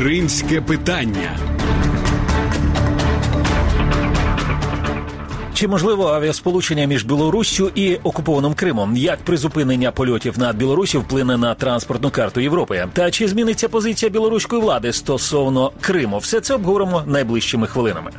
Кримське питання. Чи можливо авіасполучення між Білоруссю і окупованим Кримом? Як призупинення польотів над Білорусі вплине на транспортну карту Європи? Та чи зміниться позиція білоруської влади стосовно Криму? Все це обговоримо найближчими хвилинами.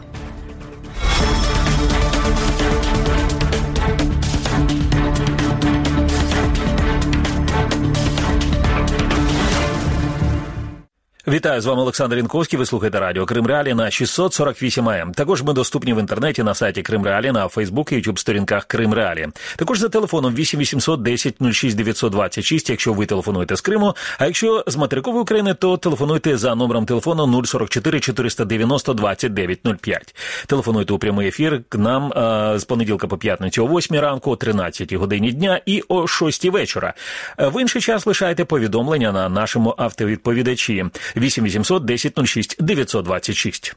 Вітаю, з вами Олександр Інковський, ви слухаєте радіо Крим Реалі на 648 АМ. Також ми доступні в інтернеті на сайті Крим Реалі, на Фейсбук і Ютуб-сторінках Крим Реалі. Також за телефоном 8 800 10 06 926, якщо ви телефонуєте з Криму, а якщо з материкової України, то телефонуйте за номером телефону 044 490 2905. Телефонуйте у прямий ефір к нам з понеділка по п'ятницю о 8 ранку, о 13 годині дня і о 6 вечора. В інший час лишайте повідомлення на нашому автовідповідачі 8 800 10 06 926.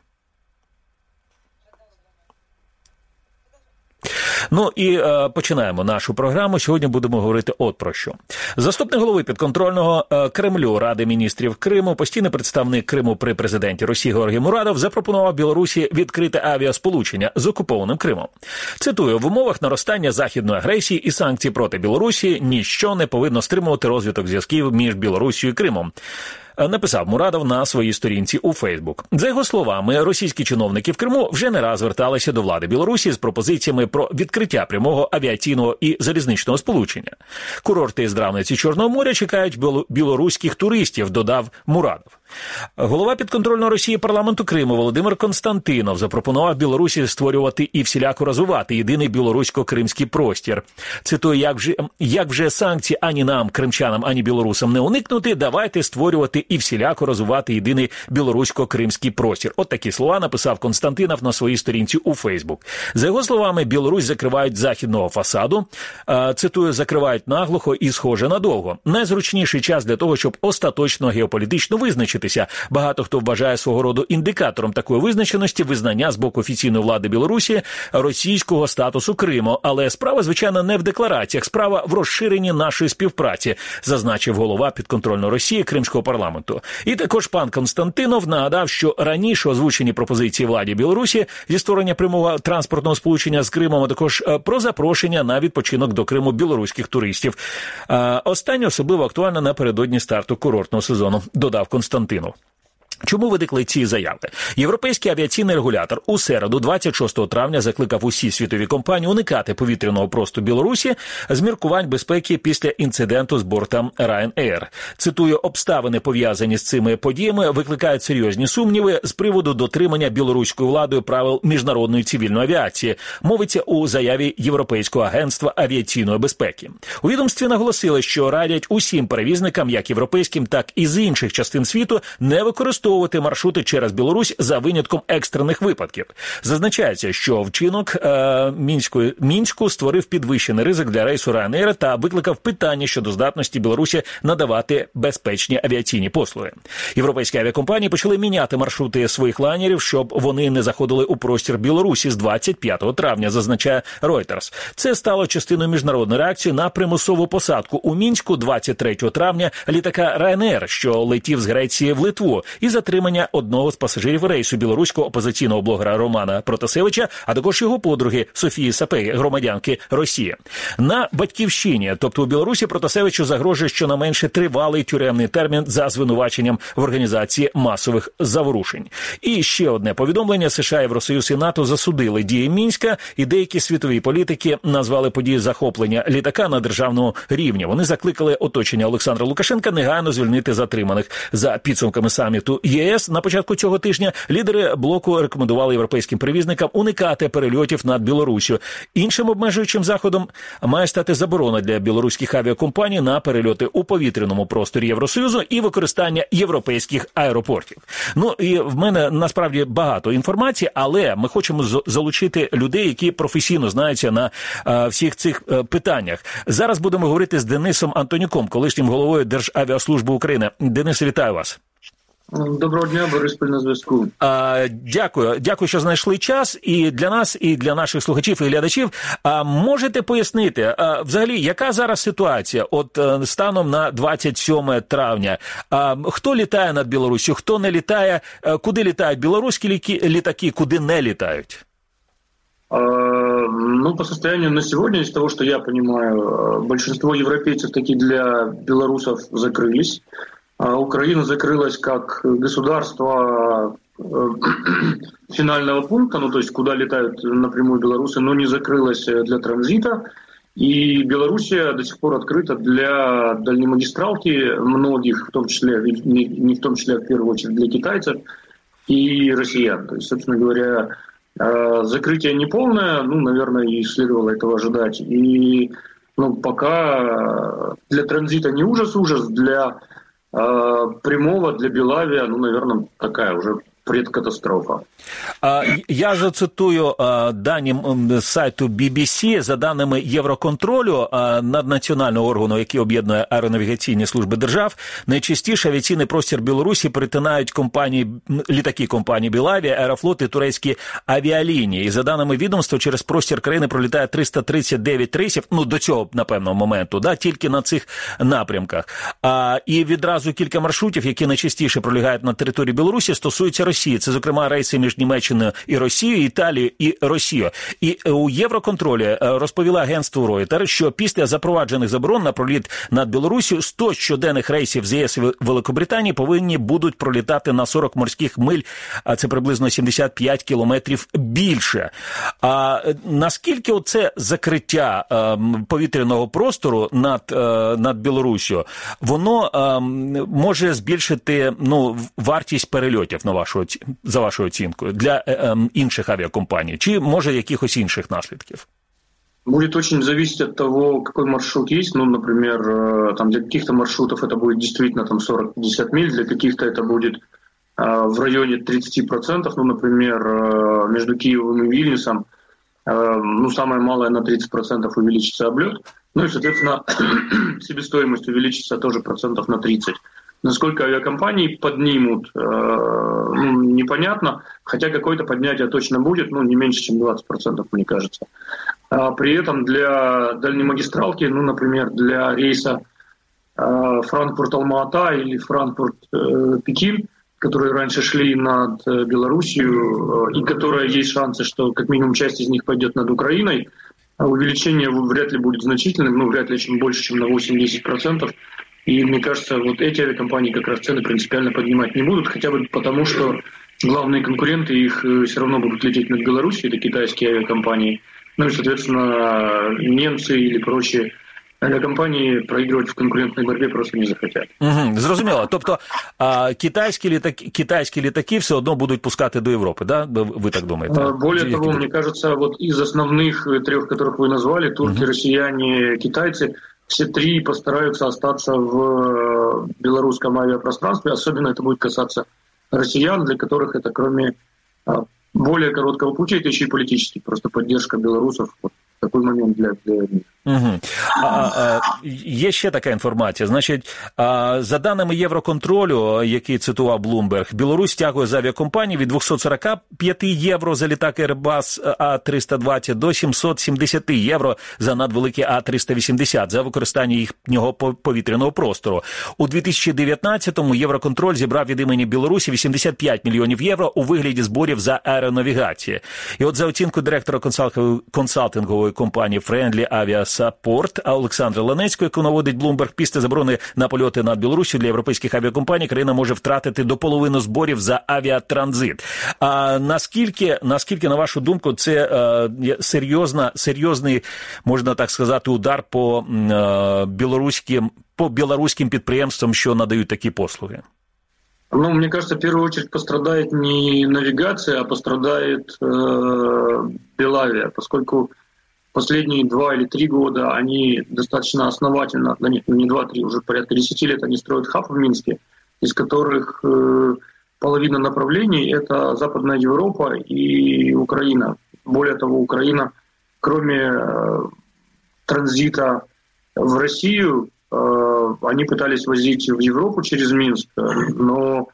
Ну і починаємо нашу програму. Сьогодні будемо говорити от про що. Заступник голови підконтрольного Кремлю Ради міністрів Криму, постійний представник Криму при президенті Росії Георгій Мурадов запропонував Білорусі відкрити авіасполучення з окупованим Кримом. Цитую, в умовах наростання західної агресії і санкцій проти Білорусі ніщо не повинно стримувати розвиток зв'язків між Білоруссю і Кримом. Написав Мурадов на своїй сторінці у Фейсбук. За його словами, російські чиновники в Криму вже не раз зверталися до влади Білорусі з пропозиціями про відкриття прямого авіаційного і залізничного сполучення. Курорти здравниці Чорного моря чекають білоруських туристів, додав Мурадов. Голова підконтрольного Росії парламенту Криму Володимир Константинов запропонував Білорусі створювати і всіляко розвивати єдиний білорусько-кримський простір. Цитую, як вже санкції ані нам, кримчанам, ані білорусам не уникнути, давайте створювати і всіляко розвивати єдиний білорусько-кримський простір. От такі слова написав Константинов на своїй сторінці у Фейсбук. За його словами, Білорусь закривають з західного фасаду, цитую, закривають наглухо і схоже надовго. Найзручніший час для того, щоб остаточно геополітично визначитися. Багато хто вважає свого роду індикатором такої визначеності визнання з боку офіційної влади Білорусі російського статусу Криму. Але справа, звичайно, не в деклараціях, справа в розширенні нашої співпраці, зазначив голова підконтрольної Росії Кримського парламенту. І також пан Константинов нагадав, що раніше озвучені пропозиції владі Білорусі зі створення прямого транспортного сполучення з Кримом, а також про запрошення на відпочинок до Криму білоруських туристів. Останнє особливо актуально напередодні старту курортного сезону, додав Константинов. Чому виникли ці заяви? Європейський авіаційний регулятор у середу, 26 травня, закликав усі світові компанії уникати повітряного простору Білорусі з міркувань безпеки після інциденту з бортом Ryanair. Цитую, обставини, пов'язані з цими подіями, викликають серйозні сумніви з приводу дотримання білоруською владою правил міжнародної цивільної авіації, мовиться у заяві Європейського агентства авіаційної безпеки. У відомстві наголосили, що радять усім перевізникам, як європейським, так і з інших частин світу, не використовувати маршрути через Білорусь за винятком екстрених випадків. Зазначається, що вчинок Мінську створив підвищений ризик для рейсу Ryanair та викликав питання щодо здатності Білорусі надавати безпечні авіаційні послуги. Європейські авіакомпанії почали міняти маршрути своїх лайнерів, щоб вони не заходили у простір Білорусі з 25 травня, зазначає Reuters. Це стало частиною міжнародної реакції на примусову посадку у Мінську 23 травня літака Ryanair, що летів з Греції в Литву, і затримання одного з пасажирів рейсу білоруського опозиційного блогера Романа Протасевича, а також його подруги Софії Сапеги, громадянки Росії. На Батьківщині, тобто у Білорусі, Протасевичу загрожує щонайменше тривалий тюремний термін за звинуваченням в організації масових заворушень. І ще одне повідомлення: США, Євросоюз і НАТО засудили дії Мінська, і деякі світові політики назвали події захоплення літака на державному рівні. Вони закликали оточення Олександра Лукашенка негайно звільнити затриманих. За підсумками саміту ЄС на початку цього тижня лідери блоку рекомендували європейським перевізникам уникати перельотів над Білоруссю. Іншим обмежуючим заходом має стати заборона для білоруських авіакомпаній на перельоти у повітряному просторі Євросоюзу і використання європейських аеропортів. Ну і в мене насправді багато інформації, але ми хочемо залучити людей, які професійно знаються на всіх цих питаннях. Зараз будемо говорити з Денисом Антонюком, колишнім головою Державіаслужби України. Денис, вітаю вас. Доброго дня, Бориспіль на зв'язку. Дякую, що знайшли час і для нас, і для наших слухачів і глядачів. Можете пояснити, взагалі, яка зараз ситуація от станом на 27 травня? Хто літає над Білоруссю, хто не літає, куди літають білоруські літаки, куди не літають? По состоянию на сегодня, из того, что я понимаю, большинство европейцев таки для белорусов закрылись. Украина закрылась как государство финального пункта, то есть куда летают напрямую белорусы, но не закрылась для транзита. И Белоруссия до сих пор открыта для дальнемагистралки многих, в том числе, не в том числе, а в первую очередь для китайцев и россиян. То есть, собственно говоря, закрытие неполное, наверное, и следовало этого ожидать. И пока для транзита не ужас, для прямого, для Белавия, наверное, такая уже предкатастрофа. Я зацитую дані сайту BBC. За даними Євроконтролю, наднаціонального органу, який об'єднує аеронавігаційні служби держав, найчастіше авіаційний простір Білорусі перетинають літаки компанії Белавія, Аерофлот і турецькі авіалінії. І за даними відомства, через простір країни пролітає 339 рейсів, до цього, напевно, моменту, тільки на цих напрямках. І відразу кілька маршрутів, які найчастіше пролягають на території Білорусі, стосуються Росії. Це, зокрема, рейси між Німеччиною і Росією, Італією і Росією. І у Євроконтролі розповіла агентству Reuters, що після запроваджених заборон на проліт над Білоруссю 100 щоденних рейсів з ЄС і Великобританії повинні будуть пролітати на 40 морських миль, а це приблизно 75 кілометрів більше. Наскільки оце закриття повітряного простору над Білоруссю, воно може збільшити вартість перельотів, за вашою оцінкою, для інших авиакомпаний? Чи може якихось інших наслідків? Будет очень зависеть от того, какой маршрут есть. Например, для каких-то маршрутов это будет действительно 40-50 миль, для каких-то это будет в районе 30%. Например, между Киевом и Вильнюсом самое малое на 30% увеличится облет. И, соответственно, себестоимость увеличится тоже процентов на 30%. Насколько авиакомпании поднимут, непонятно, хотя какое-то поднятие точно будет, не меньше, чем 20%, мне кажется. При этом для дальнемагистралки, например, для рейса Франкфурт-Алма-Ата или Франкфурт-Пекин, которые раньше шли над Белоруссией, и которые есть шансы, что как минимум часть из них пойдет над Украиной, увеличение вряд ли будет значительным, вряд ли чем больше, чем на 8-10%. И мне кажется, эти авиакомпании как раз цены принципиально поднимать не будут, хотя бы потому, что главные конкуренты их все равно будут лететь над Белоруссией, это китайские авиакомпании. И, соответственно, немцы или прочие авиакомпанії проігрувати в конкурентній боротьбі просто не захотять. Зрозуміло. Тобто китайські літаки все одно будуть пускати до Європи, да? Ви так думаєте? Более того, мне кажется, из основных трех, которых вы назвали, турки, россияне, китайцы, все три постараются остаться в белорусском авиапространстве. Особенно это будет касаться россиян, для которых это, кроме более короткого пути, это еще и политический. Просто поддержка белорусов в такой момент для них. Є ще така інформація. Значить, за даними Євроконтролю, який цитував Bloomberg, Білорусь стягує з авіакомпаній від 245 євро за літак Airbus A320 до 770 євро за надвеликий A380 за використання їхнього повітряного простору. У 2019-му Євроконтроль зібрав від імені Білорусі 85 мільйонів євро у вигляді зборів за аеронавігацію. І за оцінкою директора консалтингової компанії Friendly Aviasupport Олександра Ланецького, яку наводить Bloomberg, після заборони на польоти над Білоруссю для європейських авіакомпаній країна може втратити до половини зборів за авіатранзит. Наскільки, на вашу думку, це серйозний, можна так сказати, удар по білоруським підприємствам, що надають такі послуги? Мне кажется, в первую очередь пострадает не навигация, а пострадает Белавия, поскольку последние 2 или 3 года они достаточно основательно, да нет, не 2-3, уже порядка 10 лет они строят хаб в Минске, из которых половина направлений – это Западная Европа и Украина. Более того, Украина, кроме транзита в Россию, они пытались возить в Европу через Минск, но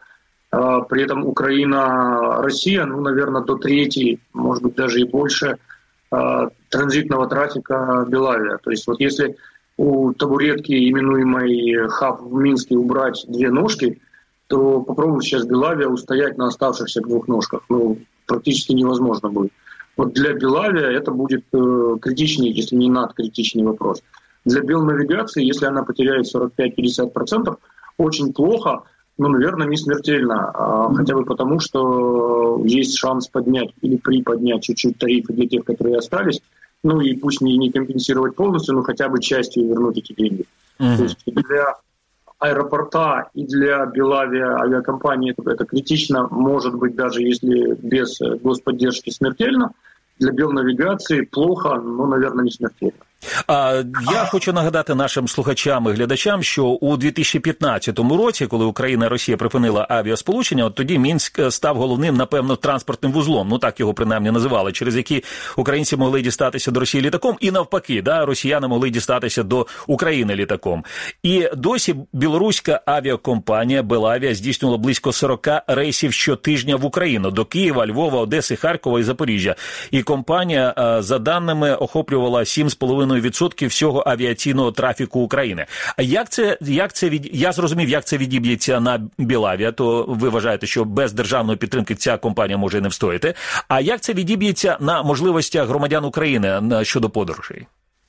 При этом Украина, Россия, наверное, до трети, может быть, даже и больше транзитного трафика Белавия. То есть вот если у табуретки, именуемой хаб в Минске, убрать 2 ножки, то попробуй сейчас Белавия устоять на оставшихся 2 ножках. Практически невозможно будет. Вот для Белавия это будет критичный, если не надкритичный вопрос. Для Белнавигации, если она потеряет 45-50%, очень плохо, но, наверное, не смертельно. Хотя бы потому, что есть шанс поднять или приподнять чуть-чуть тарифы для тех, которые остались. И пусть не компенсировать полностью, но хотя бы частью вернуть эти деньги. То есть для аэропорта и для Белавия авиакомпании это критично, может быть, даже если без господдержки смертельно. Для Белнавігації плохо, наверное, не смертельно. Я хочу нагадати нашим слухачам і глядачам, що у 2015 році, коли Україна і Росія припинила авіасполучення, от тоді Мінськ став головним, напевно, транспортним вузлом, так його принаймні називали, через який українці могли дістатися до Росії літаком, і навпаки, росіяни могли дістатися до України літаком. І досі білоруська авіакомпанія Белавія здійснювала близько 40 рейсів щотижня в Україну, до Києва, Львова, Одеси, Харкова і Запоріжжя. І компанія, за даними, охоплювала 7,5% всього авіаційного трафіку України. А я зрозумів, як це відіб'ється на Белавія, то ви вважаєте, що без державної підтримки ця компанія може не встояти. А як це відіб'ється на можливостях громадян України щодо подорожей?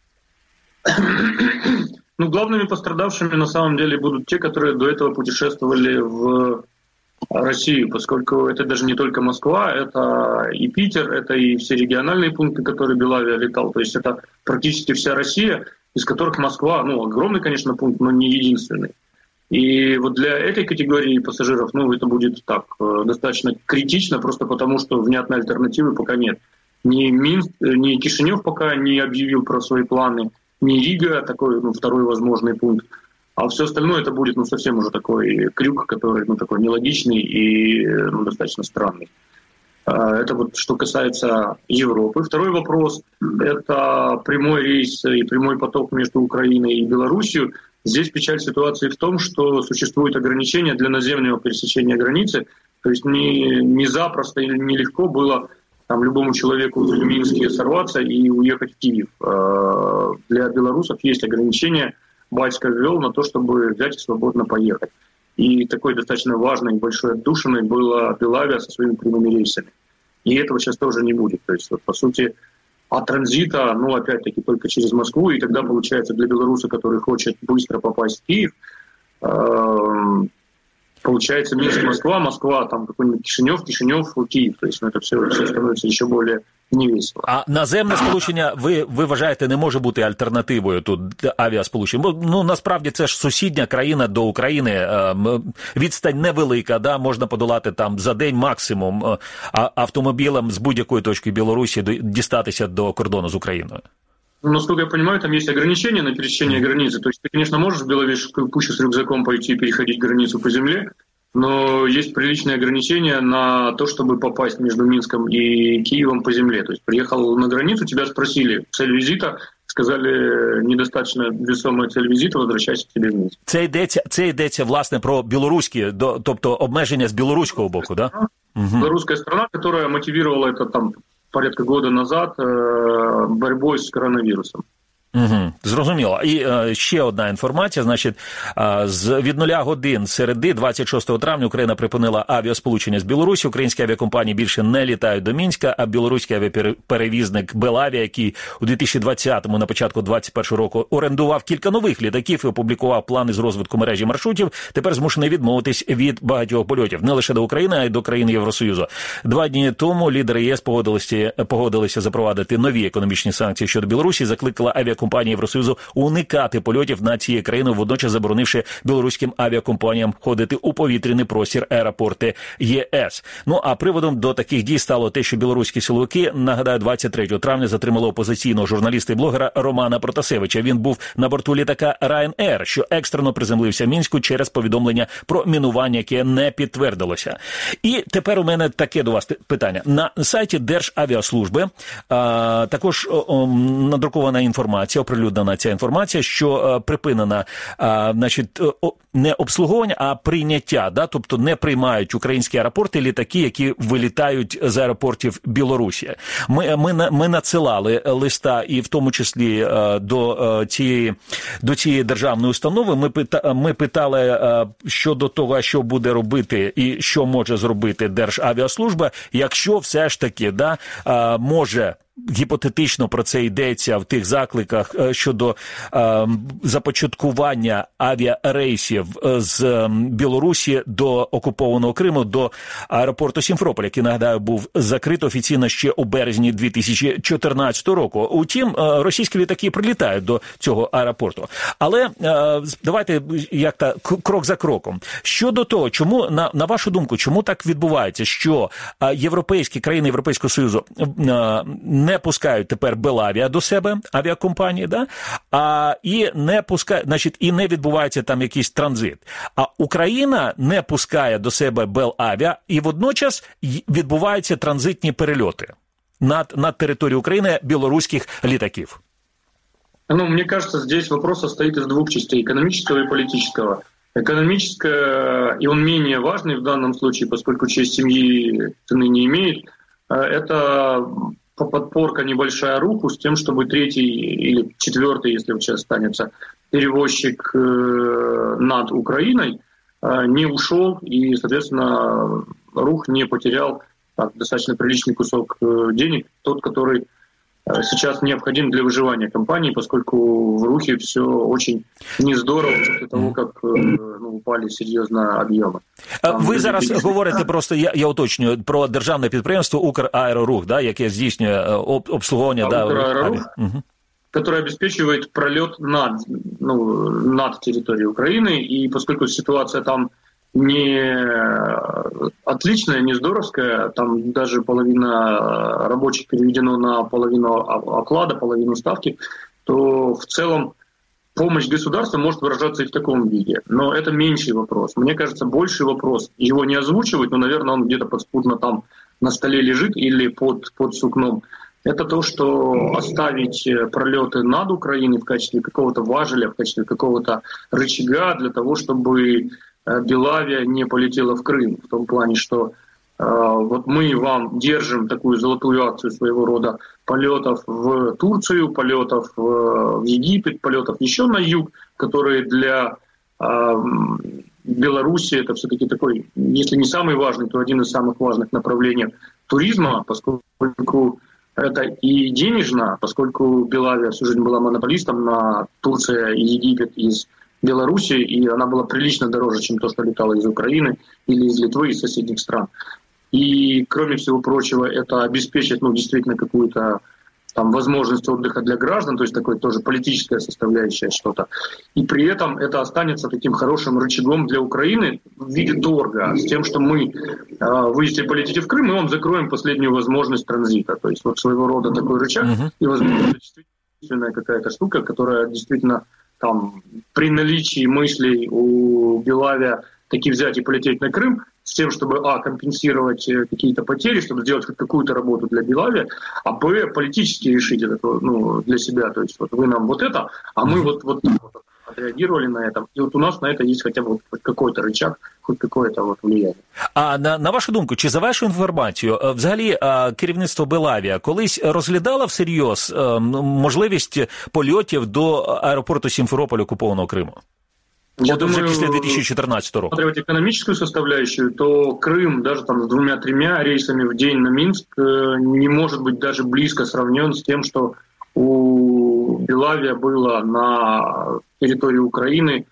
Главными пострадавшими на самом деле будут те, которые до этого путешествовали в Россию, поскольку это даже не только Москва, это и Питер, это и все региональные пункты, которые Белавия летал. То есть это практически вся Россия, из которых Москва, огромный, конечно, пункт, но не единственный. И вот для этой категории пассажиров, это будет так, достаточно критично, просто потому что внятной альтернативы пока нет. Ни Кишинев пока не объявил про свои планы, ни Рига, такой, второй возможный пункт. А все остальное это будет, совсем уже такой крюк, который, такой нелогичный и, достаточно странный. Это вот что касается Европы. Второй вопрос – это прямой рейс и прямой поток между Украиной и Белоруссией. Здесь печаль ситуации в том, что существуют ограничения для наземного пересечения границы. То есть не запросто или нелегко было любому человеку в Минске сорваться и уехать в Киев. Для белорусов есть ограничения. Батька ввел на то, чтобы взять и свободно поехать. И такой достаточно важной и большой отдушиной была Белавия со своими прямыми рейсами. И этого сейчас тоже не будет. То есть, по сути, от транзита, опять-таки, только через Москву. И тогда, получается, для белоруса, который хочет быстро попасть в Киев, получается Минск-Москва, Москва, какой-нибудь Кишинев, Киев. То есть, это все становится еще более невесело. А наземне сполучення, ви вважаєте, не може бути альтернативою тут авіасполучення? Бо, насправді, це ж сусідня країна до України, відстань невелика, можна подолати за день максимум автомобілем з будь-якої точки Білорусі дістатися до кордону з Україною. Насколько я понимаю, там есть ограничения на пересечение границы. То есть ты, конечно, можешь в Беловежскую пущу с рюкзаком пойти и переходить границу по земле, но есть приличные ограничения на то, чтобы попасть между Минском и Киевом по земле. То есть приехал на границу, тебя спросили цель визита, сказали, недостаточно весомая цель визита, возвращайся к себе в Минск. Це йдеться, власне, про білоруські, тобто обмеження з білоруського боку, да? Белорусская страна, которая мотивировала это порядка года назад борьбой з коронавірусом. Зрозуміло. І ще одна інформація, значить, від 0 годин середи 26 травня Україна припинила авіасполучення з Білорусі. Українські авіакомпанії більше не літають до Мінська, а білоруський авіаперевізник Белавія, який у 2020-му, на початку 2021 року орендував кілька нових літаків і опублікував плани з розвитку мережі маршрутів, тепер змушений відмовитись від багатьох польотів. Не лише до України, а й до країн Євросоюзу. 2 дні тому лідери ЄС погодилися запровадити нові економічні санкції щодо Білорусі, закликала авіакомпанії Євросоюзу уникати польотів над цією країною, водночас заборонивши білоруським авіакомпаніям входити у повітряний простір аеропорти ЄС. А приводом до таких дій стало те, що білоруські силовики, нагадаю, 23 травня затримали опозиційного журналіста і блогера Романа Протасевича. Він був на борту літака Ryanair, що екстрено приземлився в Мінську через повідомлення про мінування, яке не підтвердилося. І тепер у мене таке до вас питання. На сайті Державіаслужби також надрукована інформація, оприлюднена ця інформація, що припинена, значить, не обслуговування, а прийняття, да, тобто не приймають українські аеропорти літаки, які вилітають з аеропортів Білорусі. Ми надсилали листа, і в тому числі до цієї державної установи. Ми питали щодо того, що буде робити і що може зробити Державіаслужба, якщо все ж таки може, гіпотетично про це йдеться в тих закликах щодо започаткування авіарейсів з Білорусі до окупованого Криму, до аеропорту Сімферополь, який, нагадаю, був закрито офіційно ще у березні 2014 року. Утім, російські літаки прилітають до цього аеропорту. Але давайте крок за кроком. Щодо того, чому, на вашу думку, чому так відбувається, що європейські країни Європейського Союзу не пускають тепер Белавіа до себе, авіакомпанії, і не пускають, значить, і не відбувається там якийсь транзит. А Україна не пускає до себе Белавіа, і водночас відбуваються транзитні перельоти над територією України білоруських літаків. Мне кажется, здесь вопрос состоит из двух частей, экономического и политического. Экономическое, и он менее важный в данном случае, поскольку честь семьи цены не имеет, это подпорка небольшая руху с тем, чтобы третий или четвертый, если сейчас останется, перевозчик над Украиной не ушел и, соответственно, рух не потерял достаточно приличный кусок денег, тот, который сейчас необходим для выживания компании, поскольку в рухе все очень нездорово после того, как упали серйозно об'єми. Ви зараз говорите просто, я уточнюю, про державне підприємство «Украерорух», яке здійснює обслуговування. «Украерорух», которое обеспечивает пролет над территорией Украины, и поскольку ситуация там не отличная, не здоровская, там даже половина рабочих переведено на половину оклада, половину ставки, то в целом помощь государства может выражаться и в таком виде. Но это меньший вопрос. Мне кажется, больший вопрос, его не озвучивать, но, наверное, он где-то подспудно там на столе лежит или под сукном. Это то, что оставить пролеты над Украиной в качестве какого-то важеля, в качестве какого-то рычага для того, чтобы Белавия не полетела в Крым. В том плане, что вот мы вам держим такую золотую акцию своего рода полетов в Турцию, полетов в Египет, полетов еще на юг, которые для Беларуси это все-таки такой, если не самый важный, то один из самых важных направлений туризма, поскольку это и денежно, поскольку Белавия всю жизнь была монополистом на Турция и Египет из Беларуси, и она была прилично дороже, чем то, что летало из Украины или из Литвы, из соседних стран. И, кроме всего прочего, это обеспечит, действительно какую-то там возможность отдыха для граждан, то есть такое тоже политическая составляющая что-то. И при этом это останется таким хорошим рычагом для Украины в виде торга, с тем, что мы, вы если полетите в Крым, мы вам закроем последнюю возможность транзита. То есть вот своего рода такой рычаг, и, возможно, действительно какая-то штука, которая действительно там при наличии мыслей у Белавия таки взять и полететь на Крым, с тем, чтобы, компенсировать какие-то потери, чтобы сделать хоть какую-то работу для Белавия, а, политически решить это, для себя. То есть вот вы нам вот это, а мы вот отреагировали на это. И вот у нас на это есть хотя бы хоть какой-то рычаг, хоть какое-то влияние. А на вашу думку, чи за вашу інформацію, взагалі керівництво Белавія колись розглядало всерйоз можливість польотів до аеропорту Сімферополь окупованого Криму? Я думаю, после 2014 года. Рассматривать экономическую составляющую, то Крым даже там с 2-3 рейсами в день на Минск не может быть даже близко сравнен с тем, что у Белавия было на территории Украины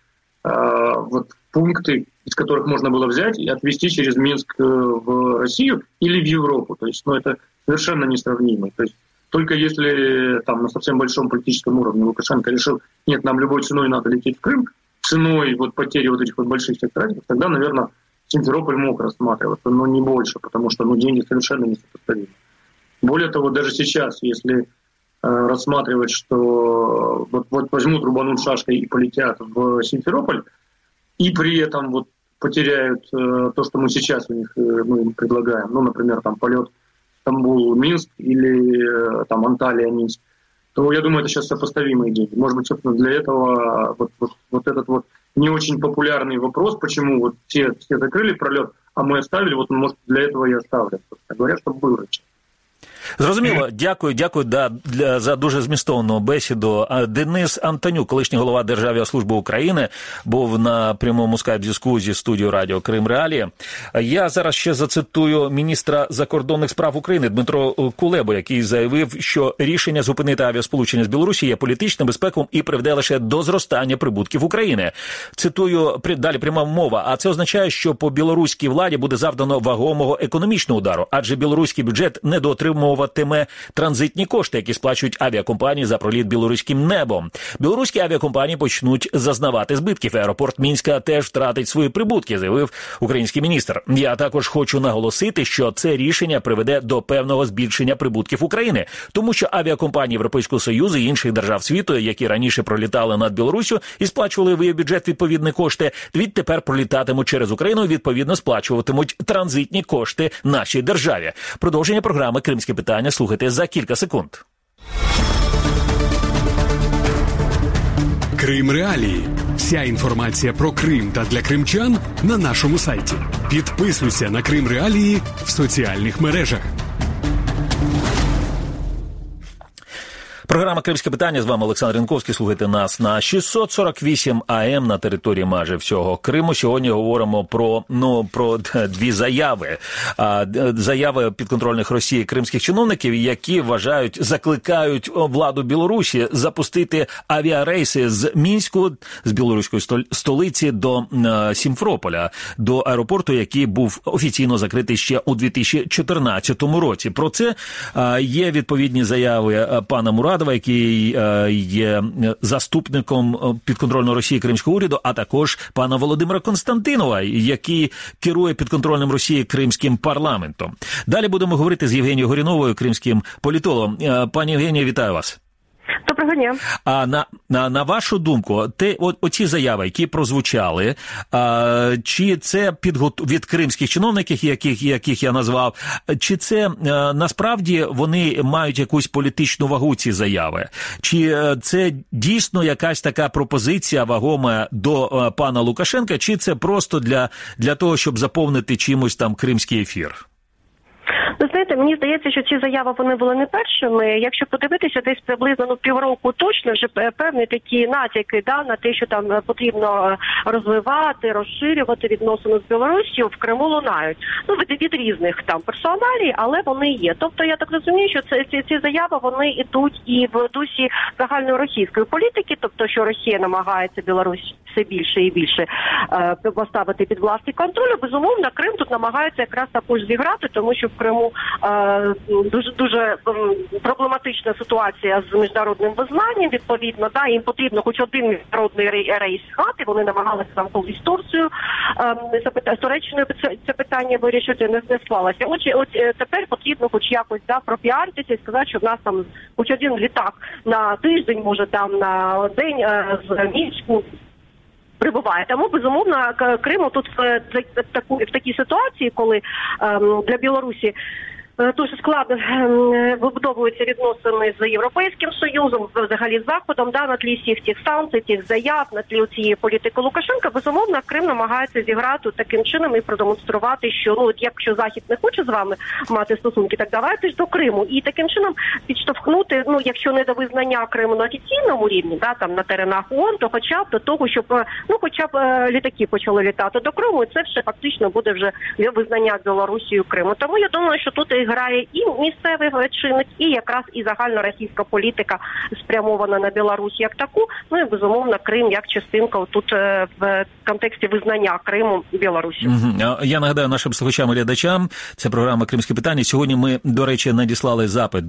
пункты, из которых можно было взять и отвезти через Минск в Россию или в Европу. То есть, это совершенно несравнимо. То есть, только если там на совсем большом политическом уровне Лукашенко решил, нет, нам любой ценой надо лететь в Крым, ценой потери этих больших секторов, тогда, наверное, Симферополь мог рассматриваться, но не больше, потому что деньги совершенно несопоставимы. Более того, даже сейчас, если рассматривать, что возьмут, рубанут шашкой и полетят в Симферополь, и при этом потеряют то, что мы сейчас мы им предлагаем, например, там полет Стамбул-Минск или там Анталия-Минск, то я думаю, это сейчас сопоставимые деньги. Может быть, собственно, для этого вот этот вот не очень популярный вопрос, почему вот все закрыли пролет, а мы оставили, вот, может, для этого и оставили. Говорят, что был рычаг. Зрозуміло. Дякую за дуже змістовну бесіду. Денис Антонюк, колишній голова Державіаслужби України, був на прямому скайп-зв'язку зі студією радіо Крим Реалії. Я зараз ще зацитую міністра закордонних справ України Дмитро Кулебу, який заявив, що рішення зупинити авіасполучення з Білорусі є політичним, безпековим і приведе лише до зростання прибутків України. Цитую, далі пряма мова, а це означає, що по білоруській владі буде завдано вагомого економічного удару, адже білоруський бюджет недоотримуватиме транзитні кошти, які сплачують авіакомпанії за проліт білоруським небом. Білоруські авіакомпанії почнуть зазнавати збитків. Аеропорт Мінська теж втратить свої прибутки, заявив український міністр. Я також хочу наголосити, що це рішення приведе до певного збільшення прибутків України, тому що авіакомпанії Європейського Союзу і інших держав світу, які раніше пролітали над Білоруссю і сплачували в її бюджет відповідні кошти, відтепер пролітатимуть через Україну і відповідно сплачуватимуть транзитні кошти нашій державі. Продовження програми «Кримське питання» слухайте за кілька секунд. Крим Реалії. Вся інформація про Крим та для кримчан на нашому сайті. Підписуйся на Крим Реалії в соціальних мережах. Програма «Кримське питання», з вами Олександр Янковський. Слухайте нас на 648 АМ на території майже всього Криму. Сьогодні говоримо про дві заяви. Заяви підконтрольних Росії кримських чиновників, які закликають владу Білорусі запустити авіарейси з Мінську, з білоруської столиці до Сімферополя, до аеропорту, який був офіційно закритий ще у 2014 році. Про це є відповідні заяви пана Мурадова, який є заступником підконтрольного Росії кримського уряду, а також пана Володимира Константинова, який керує підконтрольним Росії кримським парламентом. Далі будемо говорити з Євгенією Горіновою, кримським політологом. Пані Євгенія, вітаю вас. Доброго дня. А на вашу думку, оці заяви, які прозвучали, чи це від кримських чиновників, яких я назвав, чи це насправді вони мають якусь політичну вагу, ці заяви? Чи це дійсно якась така пропозиція вагома до пана Лукашенка, чи це просто для того, щоб заповнити чимось там кримський ефір? Ви знаєте, мені здається, що ці заяви, вони були не першими. Якщо подивитися, десь приблизно півроку точно вже певні такі натяки на те, що там потрібно розвивати, розширювати відносини з Білоруссю, в Криму лунають. Від різних там персоналій, але вони є. Тобто я так розумію, що ці заяви, вони йдуть і в дусі загальноросійської політики, тобто що Росія намагається Білорусь все більше і більше поставити під власний контроль. Безумовно, Крим тут намагається якраз також зіграти, тому що в Криму дуже проблематична ситуація з міжнародним визнанням, відповідно, їм потрібно хоч один міжнародний рейс грати, вони намагалися там колись з Турцією, з Туреччиною це питання вирішити, не склалося. От тепер потрібно хоч якось пропіаритися і сказати, що в нас там хоч один літак на тиждень, може там на день з Мінську прибуває. Тому, безумовно, Криму тут в такій ситуації, коли для Білорусі дуже складно вибудовуються відносини з Європейським Союзом, взагалі з Заходом, на тлі всіх тих санкцій, тих заяв, на тлі цієї політики Лукашенка. Безумовно, Крим намагається зіграти таким чином і продемонструвати, що якщо Захід не хоче з вами мати стосунки, так давайте ж до Криму. І таким чином підштовхнути, якщо не до визнання Криму на офіційному рівні, там на теренах ООН, то хоча б до того, щоб хоча б літаки почали літати до Криму, і це все фактично буде вже визнання Білорусією Криму. Тому я думаю, що тут грає і місцевий чинник, і якраз і загальноросійська політика спрямована на Білорусь як таку, і, безумовно, Крим як частинка тут в контексті визнання Криму Білорусі. Я нагадаю нашим слухачам і глядачам, це програма «Кримське питання». Сьогодні ми, до речі, надіслали запит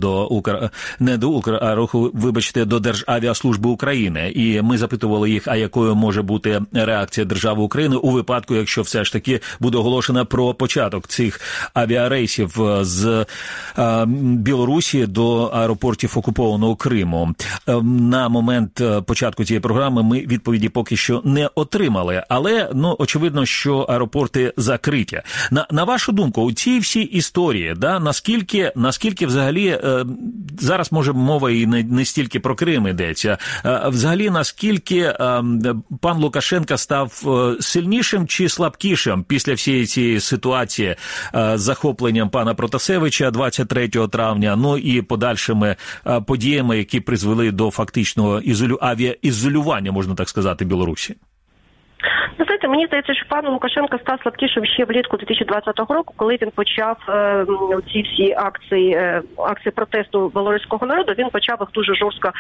до Державіаслужби України, і ми запитували їх, а якою може бути реакція держави України у випадку, якщо все ж таки буде оголошено про початок цих авіарейсів з з Білорусі до аеропортів окупованого Криму. На момент початку цієї програми ми відповіді поки що не отримали, але, очевидно, що аеропорти закриті. На вашу думку, у цій всій історії, наскільки взагалі, зараз може мова і не стільки про Крим йдеться, взагалі наскільки пан Лукашенко став сильнішим чи слабкішим після всієї цієї ситуації з захопленням пана Протасевича 23 травня, і подальшими подіями, які призвели до фактичного авіаізолювання, можна так сказати, Білорусі? Знаєте, мені здається, що пан Лукашенко став слабкішим ще влітку 2020 року, коли він почав ці всі акції протесту білоруського народу, він почав їх дуже жорстко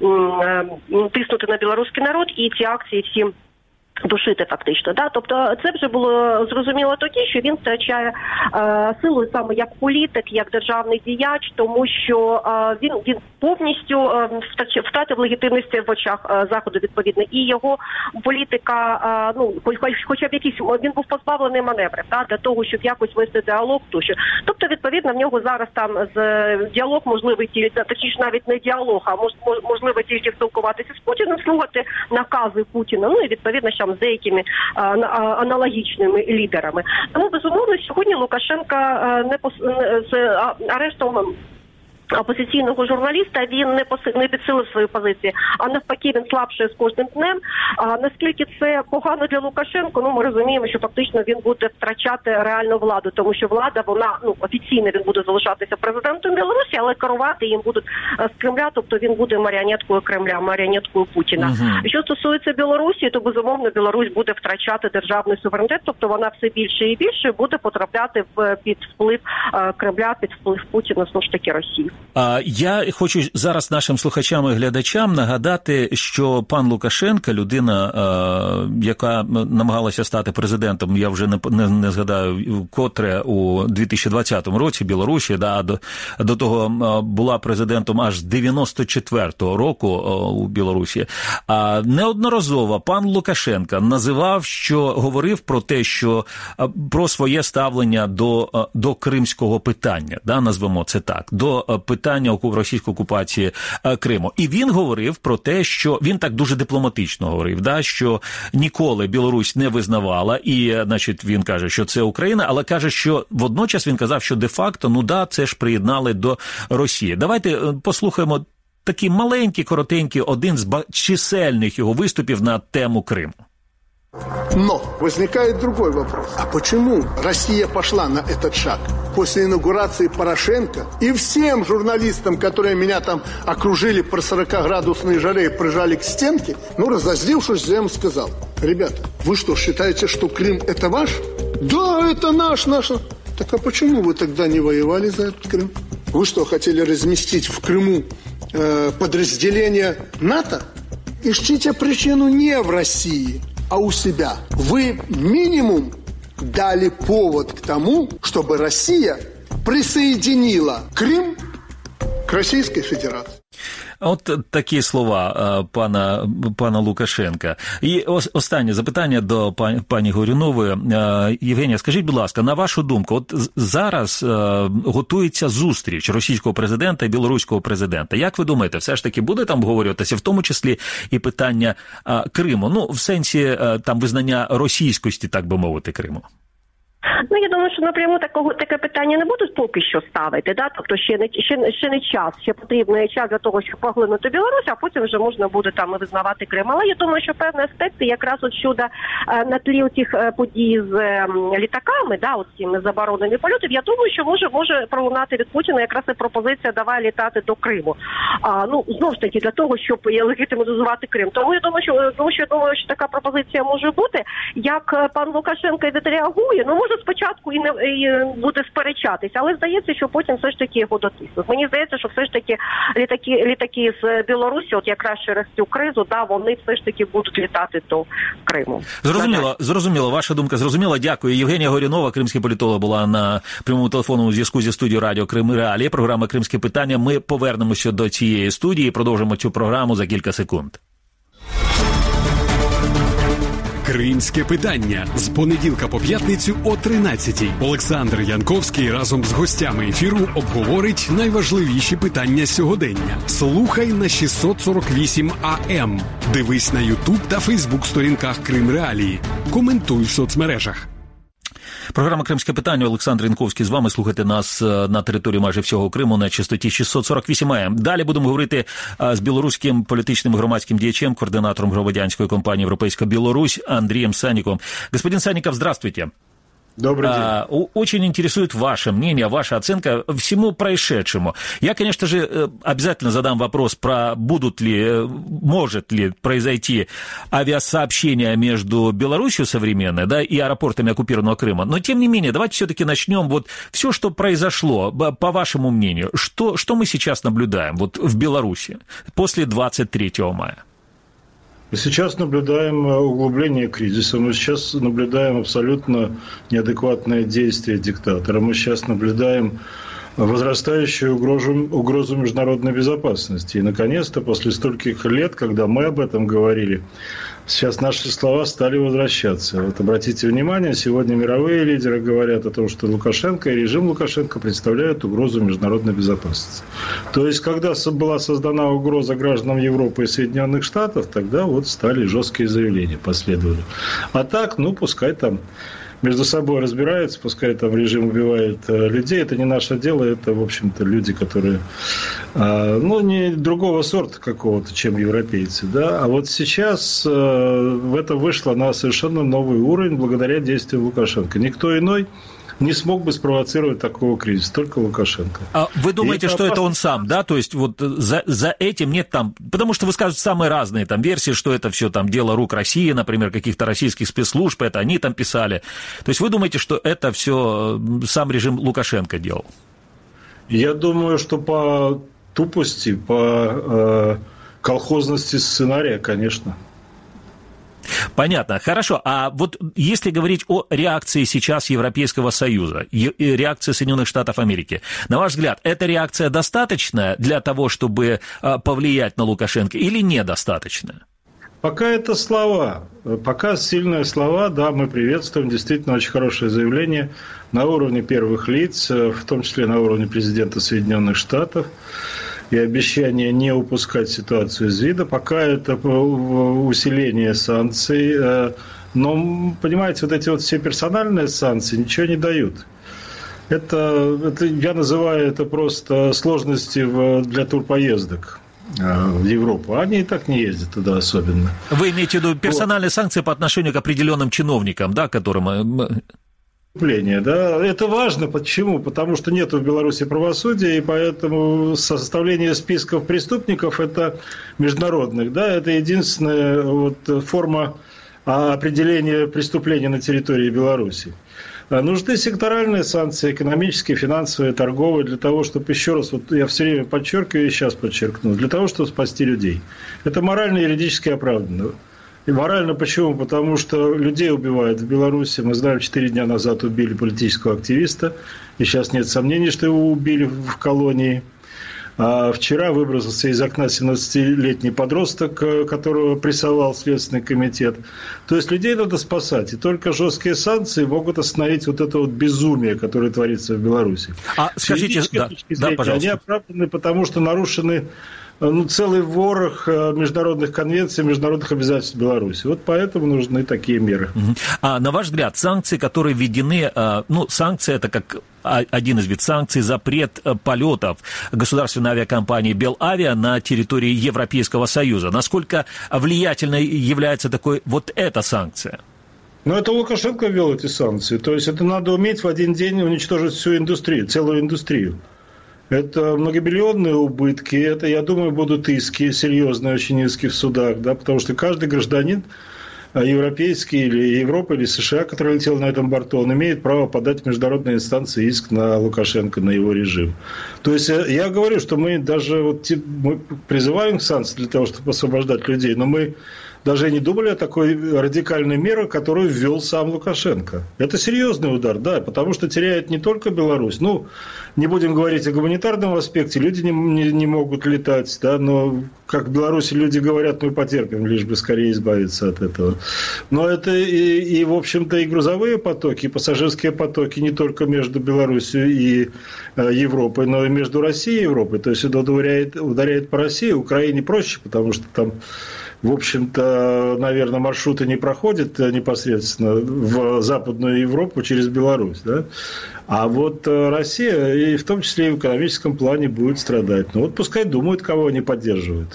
тиснути на білоруський народ, і ці акції всі душити фактично. Тобто це вже було зрозуміло тоді, що він втрачає силу саме як політик, як державний діяч, тому що він повністю втратив легітимність в очах Заходу відповідно. І його політика, хоча б якийсь, він був позбавлений маневрів для того, щоб якось вести діалог. Тобто, відповідно, в нього зараз там діалог можливий тільки, точніше навіть не діалог, а можливо тільки спілкуватися з Путіним, слухати накази Путіна, і відповідно з деякими аналогічними лідерами. Тому, безумовно, сьогодні Лукашенко з арештом опозиційного журналіста він не підсилив свої позиції, а навпаки він слабшає з кожним днем. Наскільки це погано для Лукашенка, ми розуміємо, що фактично він буде втрачати реальну владу, тому що влада, вона, офіційно він буде залишатися президентом Білорусі, але керувати їм будуть з Кремля, тобто він буде маріонеткою Кремля, маріонеткою Путіна. Що стосується Білорусі, то, безумовно, Білорусь буде втрачати державний суверенітет, тобто вона все більше і більше буде потрапляти під вплив Кремля, під вплив Путіна, знову ж таки, Росії. Я хочу зараз нашим слухачам і глядачам нагадати, що пан Лукашенко, людина, яка намагалася стати президентом, я вже не згадаю, котре у 2020 році в Білорусі, до того була президентом аж з 94-го року у Білорусі. Неодноразово пан Лукашенко говорив про те, що про своє ставлення до кримського питання, назвемо це так, до питання російської окупації Криму. І він говорив про те, що він так дуже дипломатично говорив, що ніколи Білорусь не визнавала, і, значить, він каже, що це Україна, але каже, що водночас він казав, що де-факто, це ж приєднали до Росії. Давайте послухаємо такий маленький, коротенький, один з чисельних його виступів на тему Криму. Но возникает другой вопрос. А почему Россия пошла на этот шаг? После инаугурации Порошенко и всем журналистам, которые меня там окружили при 40-градусной жаре и прижали к стенке, разозлившись, я им сказал: ребята, вы что, считаете, что Крым это ваш? Да, это наш. Так а почему вы тогда не воевали за этот Крым? Вы что, хотели разместить в Крыму подразделение НАТО? Ищите причину не в России, а у себя. Вы минимум дали повод к тому, чтобы Россия присоединила Крым к Российской Федерации. От такі слова пана Лукашенка. І останнє запитання до пані Горюнової. Євгенія, скажіть, будь ласка, на вашу думку, от зараз готується зустріч російського президента і білоруського президента. Як ви думаєте, все ж таки буде там обговорюватися, в тому числі і питання Криму? В сенсі там визнання російськості, так би мовити, Криму? Я думаю, що напряму таке питання не будуть поки що ставити, тобто ще не час, ще потрібний час для того, щоб поглинути Білорусь, а потім вже можна буде там визнавати Крим. Але я думаю, що певні аспекти якраз щодо на тлі цих подій з літаками, цими забороненими польотів, я думаю, що може пролунати від Путіна якраз і пропозиція «давай літати до Криму». Знову ж таки, для того, щоб легітимізувати Крим. Тому я думаю, що така пропозиція може бути. Як пан Лукашенко відреагує, може спочатку і буде сперечатися, але здається, що потім все ж таки його дотиснуть. Мені здається, що все ж таки літаки з Білорусі, от якраз через цю кризу, вони все ж таки будуть літати до Криму. Зрозуміло, ваша думка зрозуміла. Дякую. Євгенія Горюнова, кримський політолог, була на прямому телефонному зв'язку зі студією радіо Крим Реалії. Програма «Кримське питання». Ми повернемося до цієї студії, продовжимо цю програму за кілька секунд. Кримське питання з понеділка по п'ятницю о 13-й. Олександр Янковський разом з гостями ефіру обговорить найважливіші питання сьогодення. Слухай на 648 АМ. Дивись на Ютуб та Фейсбук сторінках Крим Реалії. Коментуй в соцмережах. Програма «Кримське питання». Олександр Янковський з вами. Слухайте нас на території майже всього Криму на частоті 648 АМ. Далі будемо говорити з білоруським політичним і громадським діячем, координатором громадянської компанії «Европейская Беларусь» Андреем Санниковым. Господин Санников, здравствуйте. Добрый день. Очень интересует ваше мнение, ваша оценка всему происшедшему. Я, конечно же, обязательно задам вопрос про может ли произойти авиасообщение между Беларусью современной, да, и аэропортами оккупированного Крыма. Но, тем не менее, давайте все-таки начнем. Вот все, что произошло, по вашему мнению, что мы сейчас наблюдаем вот в Беларуси после 23 мая? Сейчас наблюдаем углубление кризиса, мы сейчас наблюдаем абсолютно неадекватное действие диктатора, мы сейчас наблюдаем возрастающую угрозу международной безопасности. И, наконец-то, после стольких лет, когда мы об этом говорили, сейчас наши слова стали возвращаться. Вот обратите внимание, сегодня мировые лидеры говорят о том, что Лукашенко и режим Лукашенко представляют угрозу международной безопасности. То есть, когда была создана угроза гражданам Европы и Соединенных Штатов, тогда вот стали жесткие заявления, последовали. А так, пускай там между собой разбираются, пускай там режим убивает людей, это не наше дело, это, в общем-то, люди, которые, не другого сорта какого-то, чем европейцы, да, а вот сейчас это вышло на совершенно новый уровень благодаря действиям Лукашенко. Никто иной не смог бы спровоцировать такого кризиса, только Лукашенко. А вы думаете, что это он сам, да? То есть вот за этим нет там... Потому что вы скажете самые разные там версии, что это все там дело рук России, например, каких-то российских спецслужб, это они там писали. То есть вы думаете, что это все сам режим Лукашенко делал? Я думаю, что по тупости, по колхозности сценария, конечно. Понятно, хорошо. А вот если говорить о реакции сейчас Европейского Союза и реакции Соединенных Штатов Америки, на ваш взгляд, эта реакция достаточная для того, чтобы повлиять на Лукашенко, или недостаточная? Пока это слова, пока сильные слова, да, мы приветствуем, действительно очень хорошее заявление на уровне первых лиц, в том числе на уровне президента Соединенных Штатов, и обещание не упускать ситуацию из вида. Пока это усиление санкций. Но, понимаете, вот эти вот все персональные санкции ничего не дают. Это я называю это просто сложности для турпоездок в Европу. Они и так не ездят туда особенно. Вы имеете в виду персональные санкции по отношению к определенным чиновникам, да, которым... Да, это важно. Почему? Потому что нет в Беларуси правосудия, и поэтому составление списков преступников это международных, да, это единственная форма определения преступления на территории Беларуси. Нужны секторальные санкции, экономические, финансовые, торговые, для того, чтобы, еще раз, я все время подчеркиваю и сейчас подчеркну, для того, чтобы спасти людей. Это морально и юридически оправданно. И морально почему? Потому что людей убивают в Беларуси. Мы знаем, 4 дня назад убили политического активиста. И сейчас нет сомнений, что его убили в колонии. А вчера выбросился из окна 17-летний подросток, которого прессовал Следственный комитет. То есть людей надо спасать. И только жесткие санкции могут остановить вот это вот безумие, которое творится в Беларуси. А скажите, пожалуйста. Они оправданы, потому что нарушены целый ворох международных конвенций, международных обязательств Беларуси. Вот поэтому нужны такие меры. А на ваш взгляд, санкции, которые введены, санкции это как один из видов санкций, запрет полетов государственной авиакомпании Белавиа на территории Европейского Союза. Насколько влиятельной является такой вот эта санкция? Это Лукашенко ввел эти санкции. То есть это надо уметь в один день уничтожить всю индустрию, целую индустрию. Это многомиллионные убытки, это, я думаю, будут иски серьезные, очень иски в судах, да, потому что каждый гражданин европейский или Европы, или США, который летел на этом борту, он имеет право подать в международные инстанции иск на Лукашенко, на его режим. То есть я говорю, что мы даже мы призываем к санкциям для того, чтобы освобождать людей, но мы даже не думали о такой радикальной мере, которую ввел сам Лукашенко. Это серьезный удар, да, потому что теряет не только Беларусь. Ну, не будем говорить о гуманитарном аспекте, люди не могут летать, да, но, как в Беларуси люди говорят, мы потерпим, лишь бы скорее избавиться от этого. Но это и в общем-то, и грузовые потоки, и пассажирские потоки не только между Беларусью и Европой, но и между Россией и Европой. То есть это ударяет по России, Украине проще, потому что там, в общем-то, наверное, маршруты не проходят непосредственно в Западную Европу через Беларусь, да? А вот Россия, и в том числе и в экономическом плане, будет страдать. Ну вот пускай думают, кого они поддерживают.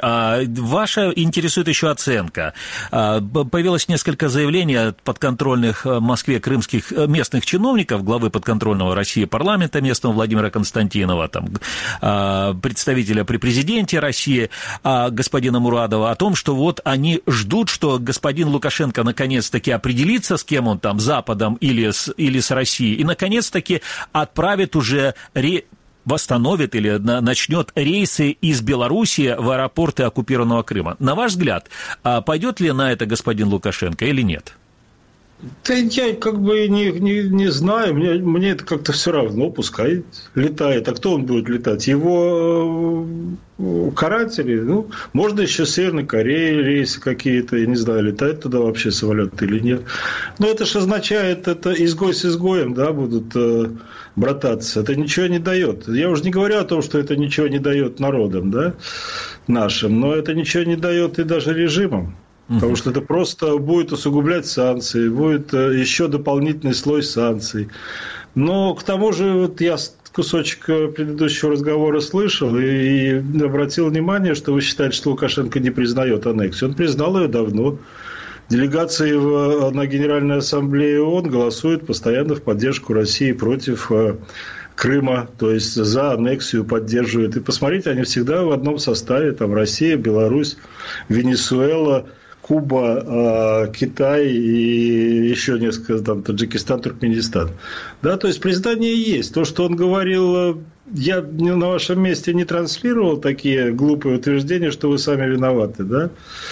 Ваша интересует еще оценка. Появилось несколько заявлений от подконтрольных Москве крымских местных чиновников, главы подконтрольного России парламента местного Владимира Константинова, там, представителя при президенте России господина Мурадова, о том, что вот они ждут, что господин Лукашенко наконец-таки определится, с кем он там, с Западом или с Россией, и наконец-таки отправит уже, восстановит или начнет рейсы из Белоруссии в аэропорты оккупированного Крыма. На ваш взгляд, пойдет ли на это господин Лукашенко или нет? Да я как бы не знаю, мне это как-то все равно, пускай летает. А кто он будет летать? Его каратели? Ну, можно еще с Северной Кореи рейсы какие-то, я не знаю, летает туда вообще самолет или нет. Но это же означает, это изгой с изгоем, да, будут брататься. Это ничего не дает. Я уже не говорю о том, что это ничего не дает народам, да, нашим, но это ничего не дает и даже режимам. Потому что это просто будет усугублять санкции, будет еще дополнительный слой санкций. Но к тому же, вот я кусочек предыдущего разговора слышал и обратил внимание, что вы считаете, что Лукашенко не признает аннексию. Он признал ее давно. Делегации на Генеральной Ассамблее ООН голосуют постоянно в поддержку России против Крыма, то есть за аннексию поддерживают. И посмотрите, они всегда в одном составе, там Россия, Беларусь, Венесуэла, Куба, Китай и еще несколько, там, Таджикистан, Туркменистан. Да, то есть признание есть. То, что он говорил, я на вашем месте не транслировал такие глупые утверждения, что вы сами виноваты, да,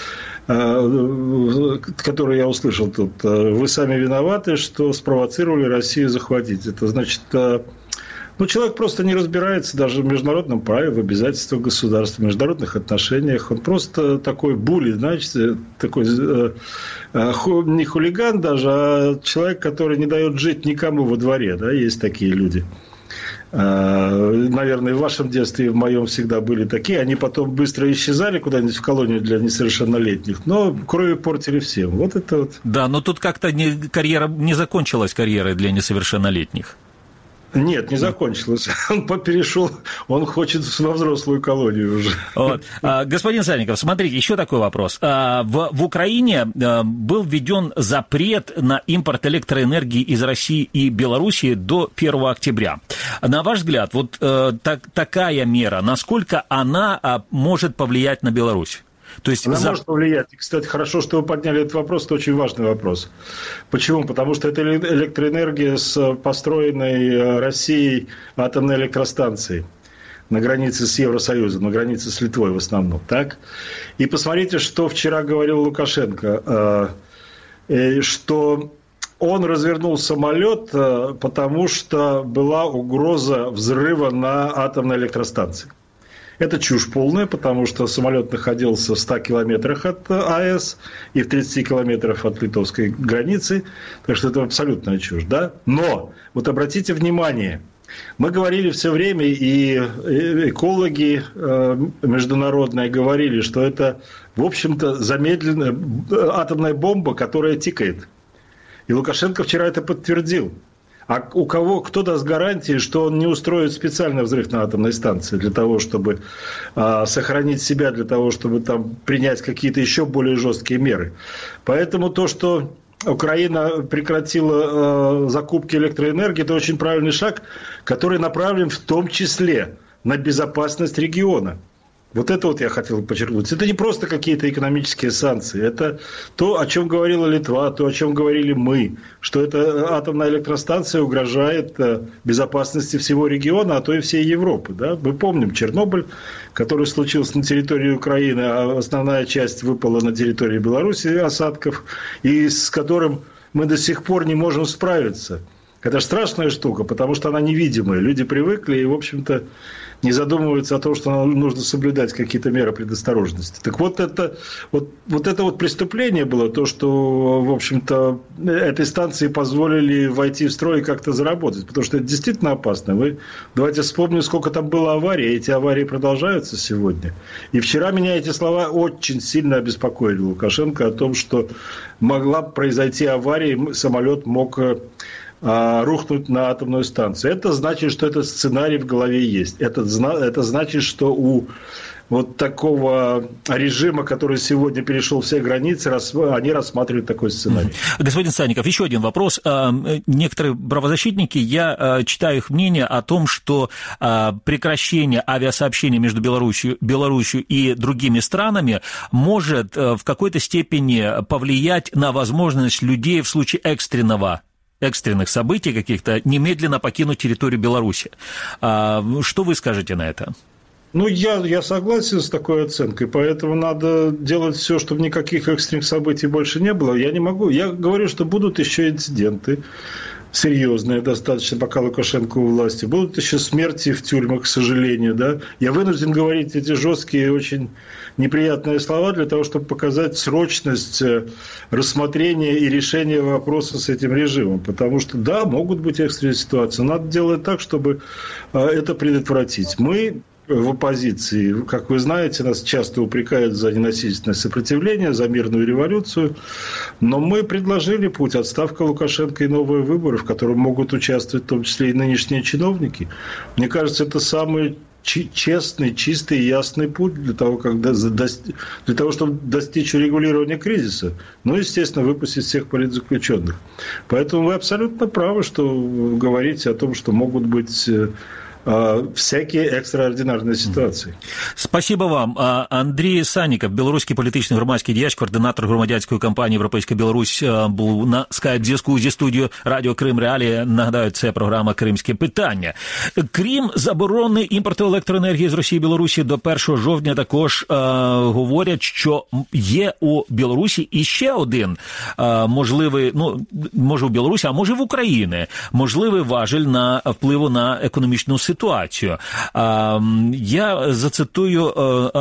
которые я услышал тут. Вы сами виноваты, что спровоцировали Россию захватить. Это значит... Ну, человек просто не разбирается даже в международном праве, в обязательствах государства, в международных отношениях. Он просто такой були, значит, такой не хулиган даже, а человек, который не дает жить никому во дворе. Да, есть такие люди. Наверное, в вашем детстве и в моем всегда были такие. Они потом быстро исчезали куда-нибудь в колонию для несовершеннолетних, но кровью портили всем. Вот это вот. Да, но тут как-то не закончилась карьера для несовершеннолетних. Нет, не закончилось. Он перешел, он хочет во взрослую колонию уже. Вот. Господин Сальников, смотрите, еще такой вопрос. В Украине был введен запрет на импорт электроэнергии из России и Белоруссии до 1 октября. На ваш взгляд, вот такая мера, насколько она может повлиять на Беларусь? То есть она может повлиять. И, кстати, хорошо, что вы подняли этот вопрос, это очень важный вопрос. Почему? Потому что это электроэнергия с построенной Россией атомной электростанцией на границе с Евросоюзом, на границе с Литвой в основном. Так? И посмотрите, что вчера говорил Лукашенко, что он развернул самолет, потому что была угроза взрыва на атомной электростанции. Это чушь полная, потому что самолет находился в 100 километрах от АЭС и в 30 километрах от литовской границы. Так что это абсолютная чушь, да? Но, вот обратите внимание, мы говорили все время, и экологи международные говорили, что это, в общем-то, замедленная атомная бомба, которая тикает. И Лукашенко вчера это подтвердил. А кто даст гарантии, что он не устроит специальный взрыв на атомной станции для того, чтобы сохранить себя, для того, чтобы там принять какие-то еще более жесткие меры? Поэтому то, что Украина прекратила закупки электроэнергии, это очень правильный шаг, который направлен в том числе на безопасность региона. Вот это вот я хотел подчеркнуть. Это не просто какие-то экономические санкции. Это то, о чем говорила Литва, то, о чем говорили мы. Что эта атомная электростанция угрожает безопасности всего региона, а то и всей Европы. Да? Мы помним Чернобыль, который случился на территории Украины, а основная часть выпала на территории Беларуси осадков, и с которым мы до сих пор не можем справиться. Это же страшная штука, потому что она невидимая. Люди привыкли и, в общем-то, не задумываются о том, что нужно соблюдать какие-то меры предосторожности. Так вот это преступление было, то, что, в общем-то, этой станции позволили войти в строй и как-то заработать, потому что это действительно опасно. Давайте вспомним, сколько там было аварий, эти аварии продолжаются сегодня. И вчера меня эти слова очень сильно обеспокоили Лукашенко о том, что могла произойти авария, и самолет мог рухнуть на атомную станцию. Это значит, что этот сценарий в голове есть. Это значит, что у вот такого режима, который сегодня перешел все границы, они рассматривают такой сценарий. Господин Санников, еще один вопрос. Некоторые правозащитники, я читаю их мнение о том, что прекращение авиасообщения между Беларусью и другими странами может в какой-то степени повлиять на возможность людей в случае экстренных событий каких-то немедленно покинуть территорию Беларуси. Что вы скажете на это? Я согласен с такой оценкой, поэтому надо делать все, чтобы никаких экстренных событий больше не было. Я не могу. Я говорю, что будут еще инциденты серьезные достаточно, пока Лукашенко у власти. Будут еще смерти в тюрьмах, к сожалению. Да? Я вынужден говорить эти жесткие, очень неприятные слова для того, чтобы показать срочность рассмотрения и решения вопроса с этим режимом. Потому что, да, могут быть экстренные ситуации. Надо делать так, чтобы это предотвратить. Мы в оппозиции, как вы знаете, нас часто упрекают за ненасильственное сопротивление, за мирную революцию, но мы предложили путь: отставка Лукашенко и новые выборы, в которых могут участвовать в том числе и нынешние чиновники. Мне кажется, это самый честный, чистый и ясный путь для того, чтобы достичь урегулирования кризиса. Естественно, выпустить всех политзаключенных. Поэтому вы абсолютно правы, что говорите о том, что могут быть всякие экстраординарные ситуації. Спасибо вам. Андрій Санніков, білоруський політичний громадський діяч, координатор громадянської кампанії «Європейська Білорусь», був на скайп-зв'язку зі студією Радіо Крим Реалії. Нагадаю, це програма «Кримське питання». Крім заборони імпорту електроенергії з Росії і Білорусі, до 1 жовтня також говорять, що є у Білорусі іще один можливий, може у Білорусі, а може в Україні, можливий важель на впливу на економічну ситуацію. Я зацитую,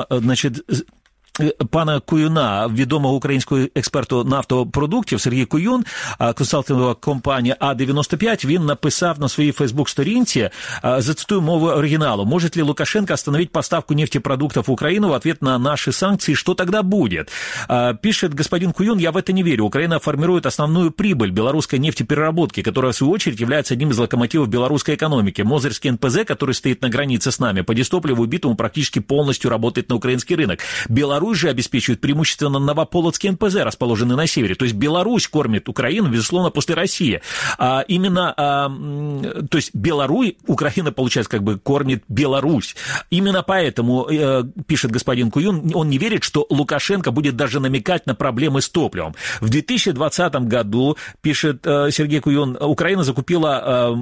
пана Куюна, відомого українського експерту нафтопродуктів, Сергій Куюн, консалтингова компанія А-95, він написав на своей фейсбук-сторінці, зацитую мову оригиналу: «Может ли Лукашенко остановить поставку нефтепродуктов в Украину в ответ на наши санкции? Что тогда будет?» Пишет господин Куюн: «Я в это не верю. Украина формирует основную прибыль белорусской нефтепереработки, которая, в свою очередь, является одним из локомотивов белорусской экономики. Мозырский НПЗ, который стоит на границе с нами, по дистопливу и битуму практически полностью работает на украинский рынок. Беларусь же обеспечивает преимущественно Новополоцкий НПЗ, расположенный на севере. То есть Беларусь кормит Украину, безусловно, после России. То есть Украина, получается, как бы кормит Беларусь. Именно поэтому, пишет господин Куюн, он не верит, что Лукашенко будет даже намекать на проблемы с топливом. В 2020 году, пишет Сергей Куюн, Украина закупила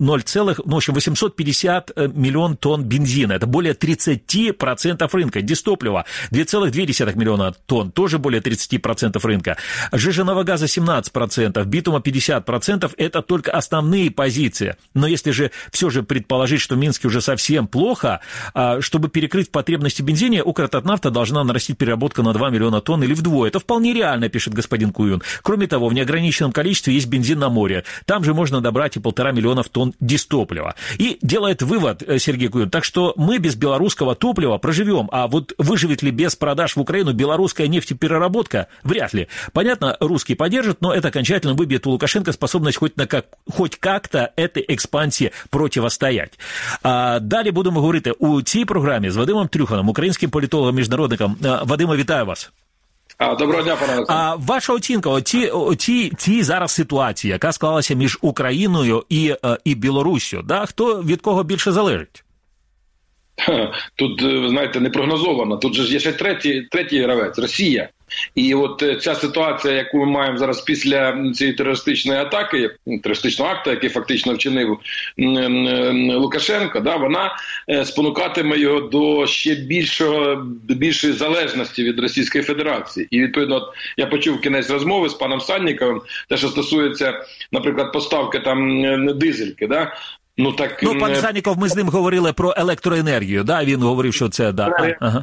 850 миллион тонн бензина. Это более 30% рынка. Дистоплива 2,2 миллиона тонн, тоже более 30% рынка. Жиженного газа 17%, битума 50%. Это только основные позиции. Но если же все же предположить, что в Минске уже совсем плохо, чтобы перекрыть потребности в бензине, Укртатнафта должна нарастить переработку на 2 миллиона тонн или вдвое. Это вполне реально, пишет господин Куюн. Кроме того, в неограниченном количестве есть бензин на море. Там же можно добрать и 1,5 миллиона тонн дистоплива». И делает вывод Сергей Куюн: так что мы без белорусского топлива проживем, а вот выживет ли без продаж в Украину белорусская нефтепереработка? Вряд ли. Понятно, русские поддержат, но это окончательно выбьет у Лукашенко способность хоть как-то этой экспансии противостоять. Далі будемо говорити у цій програмі з Вадимом Трюханом, українським політологом-міжнародником. Вадиме, вітаю вас. Доброго дня, пане Олександр. Ваша оцінка цій зараз ситуації, яка склалася між Україною і Білоруссю, да? Хто від кого більше залежить? Тут, знаєте, не прогнозовано. Тут же є ще третій гравець – Росія. І от ця ситуація, яку ми маємо зараз після цієї терористичної атаки, терористичного акту, який фактично вчинив Лукашенко, вона спонукатиме його до ще більшої залежності від Російської Федерації. І, відповідно, я почув кінець розмови з паном Санніковим, те, що стосується, наприклад, поставки там дизельки, пан Санніков, ми з ним говорили про електроенергію, він говорив, що це, Ага.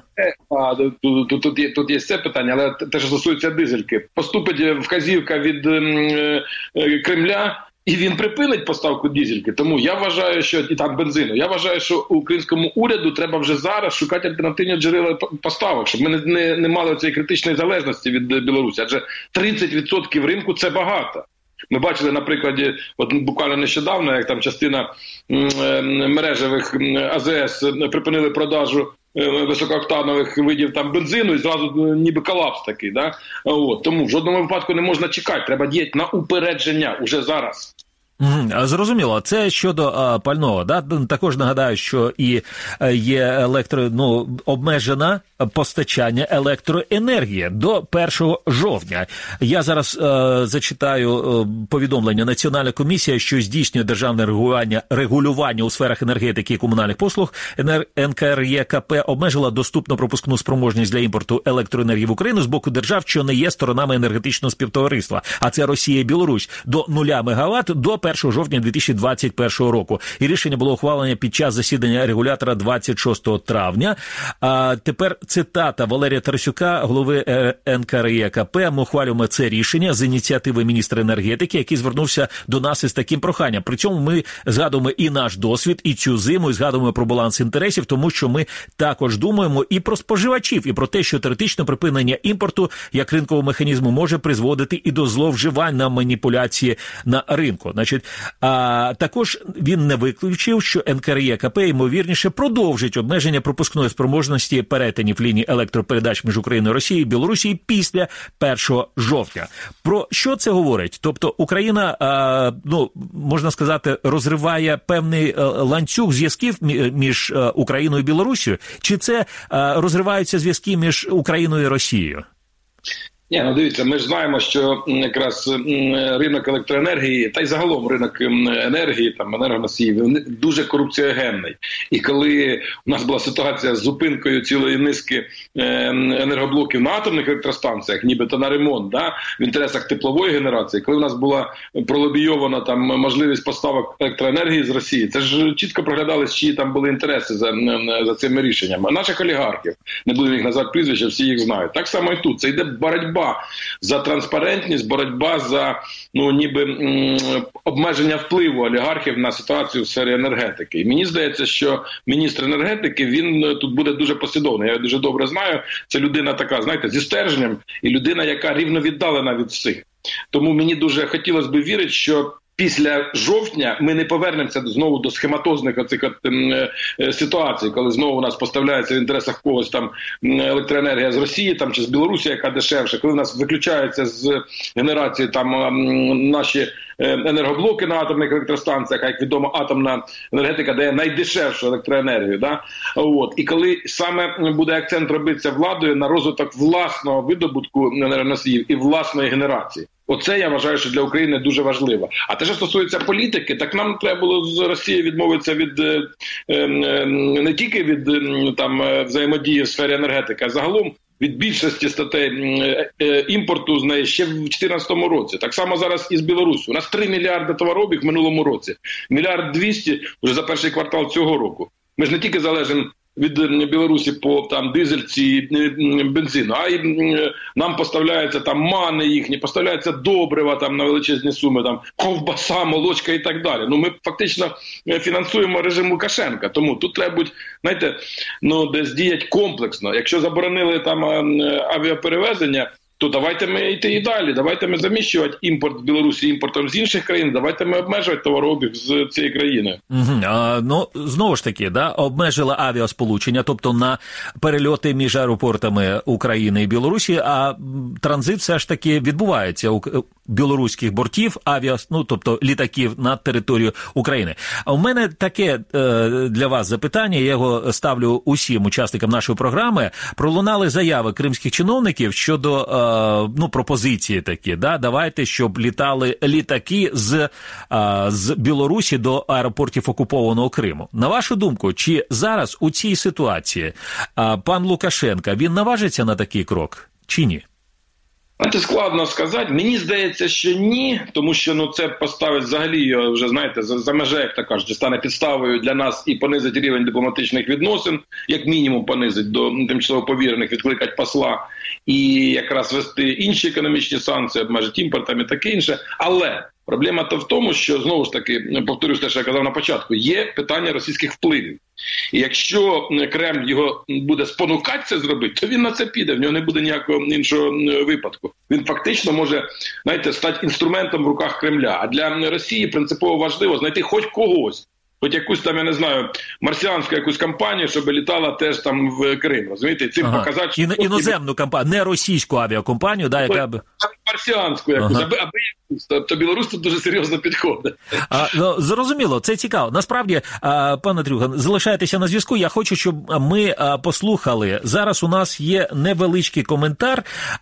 Тут є це питання, але те, що стосується дизельки. Поступить вказівка від Кремля, і він припинить поставку дизельки. Тому я вважаю, що, і там бензину, я вважаю, що українському уряду треба вже зараз шукати альтернативні джерела поставок, щоб ми не мали цієї критичної залежності від Білорусі. Адже 30% ринку – це багато. Ми бачили на прикладі, буквально нещодавно, як там частина мережевих АЗС припинили продажу високооктанових видів там бензину, і зразу ніби колапс такий. Тому в жодному випадку не можна чекати, треба діяти на упередження уже зараз. Зрозуміло. Це щодо пального. Також нагадаю, що і є обмежене постачання електроенергії до 1 жовтня. Я зараз зачитаю повідомлення. Національна комісія, що здійснює державне регулювання у сферах енергетики і комунальних послуг, НКРЕКП обмежила доступну пропускну спроможність для імпорту електроенергії в Україну з боку держав, що не є сторонами енергетичного співтовариства, а це Росія і Білорусь, до 0 МВт до 1 жовтня 2021 року. І рішення було ухвалене під час засідання регулятора 26 травня. А тепер цитата Валерія Тарасюка, голови НКРЕКП. Ми ухвалюємо це рішення з ініціативи міністра енергетики, який звернувся до нас із таким проханням. При цьому ми згадуємо і наш досвід, і цю зиму, і згадуємо про баланс інтересів, тому що ми також думаємо і про споживачів, і про те, що теоретично припинення імпорту як ринкового механізму може призводити і до зловживань на маніпуляції на ринку. Також він не виключив, що НКРЕКП, ймовірніше, продовжить обмеження пропускної спроможності перетинів ліній електропередач між Україною, Росією і Білорусією після 1 жовтня. Про що це говорить? Тобто Україна, можна сказати, розриває певний ланцюг зв'язків між Україною і Білорусією? Чи це розриваються зв'язки між Україною і Росією? Дивіться, ми ж знаємо, що якраз ринок електроенергії, та й загалом ринок енергії, енергоносіїв, він дуже корупціогенний. І коли у нас була ситуація з зупинкою цілої низки енергоблоків на атомних електростанціях, нібито на ремонт, в інтересах теплової генерації, коли у нас була пролобійована можливість поставок електроенергії з Росії, це ж чітко проглядалось, чиї там були інтереси за цими рішеннями. А наших олігархів, не будемо їх назвати прізвища, всі їх знають. Так само і тут. Це йде боротьба за транспарентність, боротьба за обмеження впливу олігархів на ситуацію в сфері енергетики. І мені здається, що міністр енергетики, він тут буде дуже послідовний. Я його дуже добре знаю. Це людина така, знаєте, зі стержнем, і людина, яка рівно віддалена від всіх. Тому мені дуже хотілося б вірити, що після жовтня ми не повернемося знову до схематозних ситуацій, коли знову у нас поставляється в інтересах когось електроенергія з Росії чи з Білорусі, яка дешевша, коли у нас виключаються з генерації наші енергоблоки на атомних електростанціях, а як відомо, атомна енергетика дає найдешевшу електроенергію. І коли саме буде акцент робитися владою на розвиток власного видобутку енергоносіїв і власної генерації. Оце, я вважаю, що для України дуже важливо. А те, що стосується політики, так нам треба було з Росії відмовитися від не тільки від взаємодії в сфері енергетики, а загалом від більшості статей імпорту з неї ще в 2014 році. Так само зараз і з Білорусі. У нас 3 мільярди товарообіг в минулому році. 1 мільярд 200 вже за перший квартал цього року. Ми ж не тільки залежимо від Білорусі по дизельці і бензину, а й нам поставляються мани їхні, поставляються добрива на величезні суми, ковбаса, молочка і так далі. Ми фактично фінансуємо режим Лукашенка, тому тут треба бути, десь діяти комплексно. Якщо заборонили авіаперевезення то давайте ми йти і далі, давайте ми заміщувати імпорт з Білорусі імпортом з інших країн, давайте ми обмежувати товарообіг з цієї країни. Ну, знову ж таки, обмежила авіасполучення, тобто на перельоти між аеропортами України і Білорусі, а транзит все ж таки відбувається у білоруських бортів, тобто літаків на територію України. А у мене таке для вас запитання, я його ставлю усім учасникам нашої програми. Пролунали заяви кримських чиновників щодо пропозиції такі, давайте, щоб літали літаки з Білорусі до аеропортів окупованого Криму. На вашу думку, чи зараз у цій ситуації пан Лукашенко, він наважиться на такий крок, чи ні? Це складно сказати. Мені здається, що ні, тому що це поставить взагалі, вже знаєте, за меже, як так кажуть, стане підставою для нас і понизить рівень дипломатичних відносин, як мінімум понизить до тимчасово повірених, відкликати посла і якраз вести інші економічні санкції, обмежити імпортом і таке інше. Але проблема то в тому, що, знову ж таки, повторюсь те, що я казав на початку, є питання російських впливів. І якщо Кремль його буде спонукати це зробити, то він на це піде, в нього не буде ніякого іншого випадку. Він фактично може, знаєте, стати інструментом в руках Кремля. А для Росії принципово важливо знайти хоч когось, хоч якусь там, я не знаю, марсіанську якусь компанію, щоб літала теж там в Крим, розумієте? Цим показати, що... Іноземну компанію, не російську авіакомпанію, яка б... Марсіанську якусь, аби якусь. Тобто Білорусь тут дуже серйозно підходить. Зрозуміло, це цікаво. Насправді, пане Трюхан, залишайтеся на зв'язку. Я хочу, щоб ми послухали. Зараз у нас є невеличкий коментар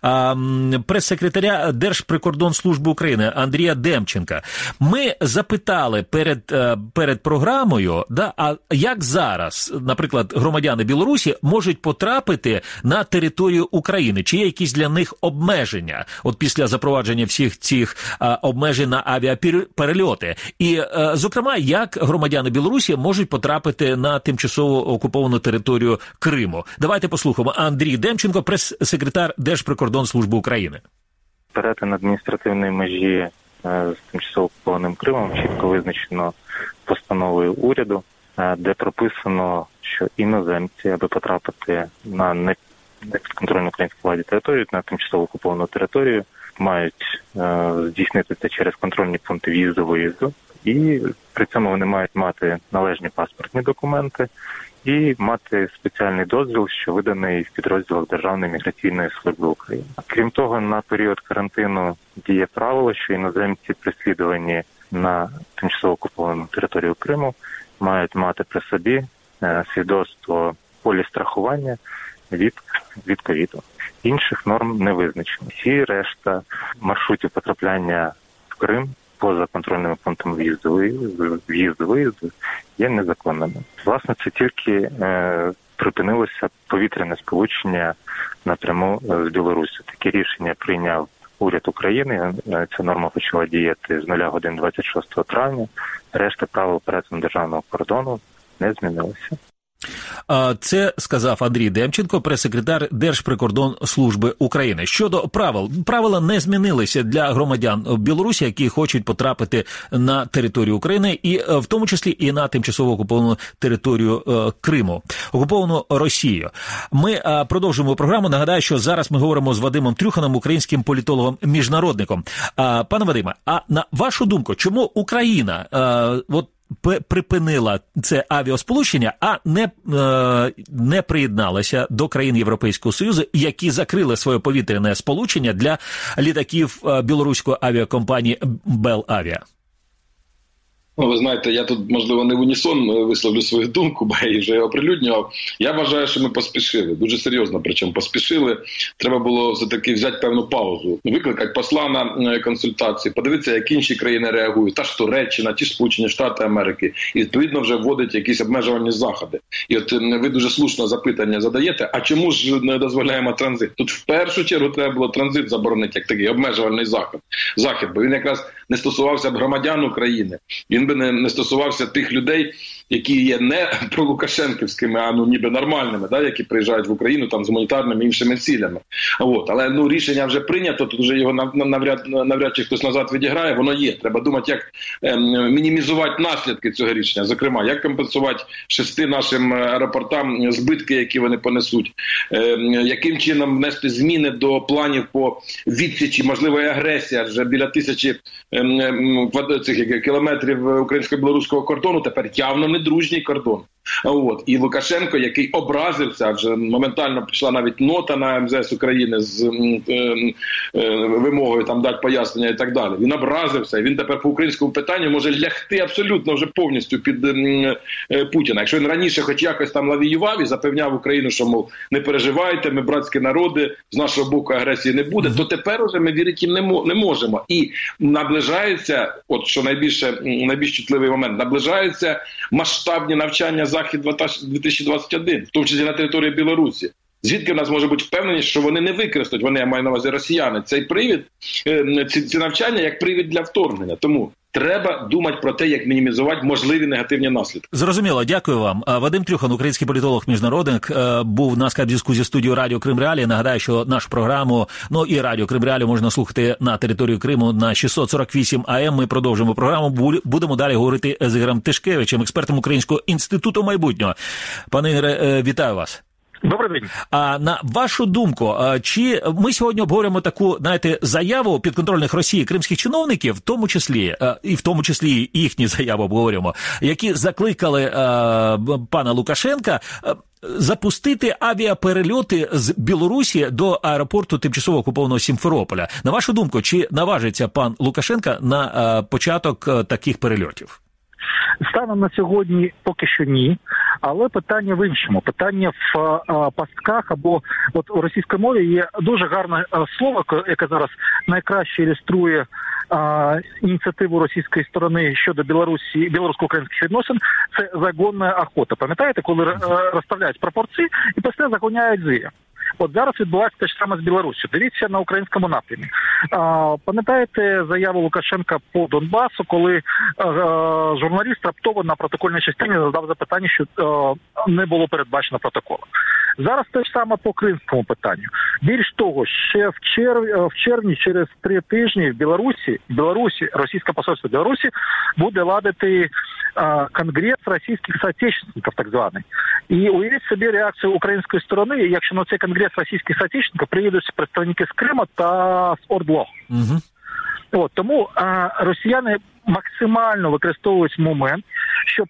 прес-секретаря Держприкордонслужби України Андрія Демченка. Ми запитали перед програмою, а як зараз, наприклад, громадяни Білорусі можуть потрапити на територію України? Чи є якісь для них обмеження? От після запровадження всіх цих обмежень на авіаперельоти. І, зокрема, як громадяни Білорусі можуть потрапити на тимчасово окуповану територію Криму. Давайте послухаємо. Андрій Демченко, прес-секретар Держприкордонслужби України. Перетин адміністративної межі з тимчасово окупованим Кримом чітко визначено постановою уряду, де прописано, що іноземці, аби потрапити на непідконтрольну українську владі територію, на тимчасово окуповану територію, мають здійснити це через контрольні пункти в'їзду-виїзду, і при цьому вони мають мати належні паспортні документи і мати спеціальний дозвіл, що виданий в підрозділах Державної міграційної служби України. Крім того, на період карантину діє правило, що іноземці, переслідувані на тимчасово окуповану територію Криму, мають мати при собі свідоцтво полістрахування від ковіду. Інших норм не визначено. Всі решта маршрутів потрапляння в Крим поза контрольними пунктами в'їзду-виїзду є незаконними. Власне, це тільки припинилося повітряне сполучення напряму з Білорусі. Таке рішення прийняв уряд України. Ця норма почала діяти з 0 годин 26 травня. Решта правил перетину державного кордону не змінилися. Це сказав Андрій Демченко, прес-секретар Держприкордонслужби України. Щодо правил. Правила не змінилися для громадян Білорусі, які хочуть потрапити на територію України, і в тому числі і на тимчасово окуповану територію Криму, окуповану Росією. Ми продовжуємо програму. Нагадаю, що зараз ми говоримо з Вадимом Трюханом, українським політологом-міжнародником. Пане Вадиме, а на вашу думку, чому Україна припинила це авіасполучення, а не приєдналася до країн Європейського Союзу, які закрили своє повітряне сполучення для літаків білоруської авіакомпанії «Белавіа»? Ви знаєте, я тут, можливо, не в унісон висловлю свою думку, бо я її вже оприлюднював. Я вважаю, що ми поспішили, дуже серйозно, причому поспішили. Треба було все-таки взяти певну паузу, викликати посла на консультації, подивитися, як інші країни реагують, та ж Туреччина, ті ж Сполучені Штати Америки, і відповідно вже вводить якісь обмежувальні заходи. І от ви дуже слушно запитання задаєте, а чому ж не дозволяємо транзит? Тут в першу чергу треба було транзит заборонити, як такий обмежувальний захід, бо він якраз не стосувався б громадян України, він він би не стосувався тих людей, які є не пролукашенківськими, а ніби нормальними, які приїжджають в Україну там з гуманітарними іншими цілями. Але рішення вже прийнято, тут вже його навряд чи хтось назад відіграє, воно є. Треба думати, як мінімізувати наслідки цього рішення. Зокрема, як компенсувати 6 нашим аеропортам збитки, які вони понесуть, яким чином внести зміни до планів по відсічі можливої агресії, адже біля 1000 кілометрів українсько-білоруського кордону тепер явно недружній кордон. І Лукашенко, який образився, вже моментально пішла навіть нота на МЗС України з вимогою там дати пояснення і так далі. Він образився, і він тепер по українському питанню може лягти абсолютно вже повністю під Путіна. Якщо він раніше хоч якось там лавіював і запевняв Україну, що, мов, не переживайте, ми братські народи, з нашого боку агресії не буде, то тепер уже ми вірити їм не можемо. І наближається, от що найбільш чутливий момент, наближаються масштабні навчання Захід-2021, в тому числі на території Білорусі. Звідки в нас може бути впевненість, що вони не використають, вони, я маю на увазі росіяни, цей привід, ці навчання як привід для вторгнення. Тому треба думати про те, як мінімізувати можливі негативні наслідки. Зрозуміло, дякую вам. Вадим Трюхан, український політолог-міжнародник, був на скайп-зв'язку зі студією Радіо Крим Реалії. Нагадаю, що нашу програму, і Радіо Крим Реалії можна слухати на території Криму на 648 АМ. Ми продовжимо програму. Будемо далі говорити з Ігорем Тишкевичем, експертом Українського інституту майбутнього. Пане Ігоре, вітаю вас. Добрий день. А на вашу думку, чи ми сьогодні обговорюємо таку, заяву підконтрольних Росії кримських чиновників, в тому числі їхні заяви обговорюємо, які закликали пана Лукашенка запустити авіаперельоти з Білорусі до аеропорту тимчасово окупованого Сімферополя. На вашу думку, чи наважиться пан Лукашенка на початок таких перельотів? Станом на сьогодні поки що ні, але питання в іншому. Питання в пастках, або от у російській мові є дуже гарне слово, яке зараз найкраще ілюструє ініціативу російської сторони щодо білорусько-українських відносин, це загонна охота. Пам'ятаєте, коли розставляють пропорції і після загоняють звіря? От зараз відбувається те ж саме з Білоруссю. Дивіться на українському напрямі. Пам'ятаєте заяву Лукашенка по Донбасу, коли журналіст раптово на протокольній частині задав запитання, що не було передбачено протоколу. Зараз те ж саме по кримському питанню. Більш того, ще в червні, через 3 тижні в Білорусі, російське посольство Білорусі буде ладити конгрес російських соотечественників, так званий. І уявіть собі реакцію української сторони, якщо на цей конгрес російських соотечественників приїдуть представники з Криму та з ОРДЛО. Угу. Тому росіяни максимально використовують момент, щоб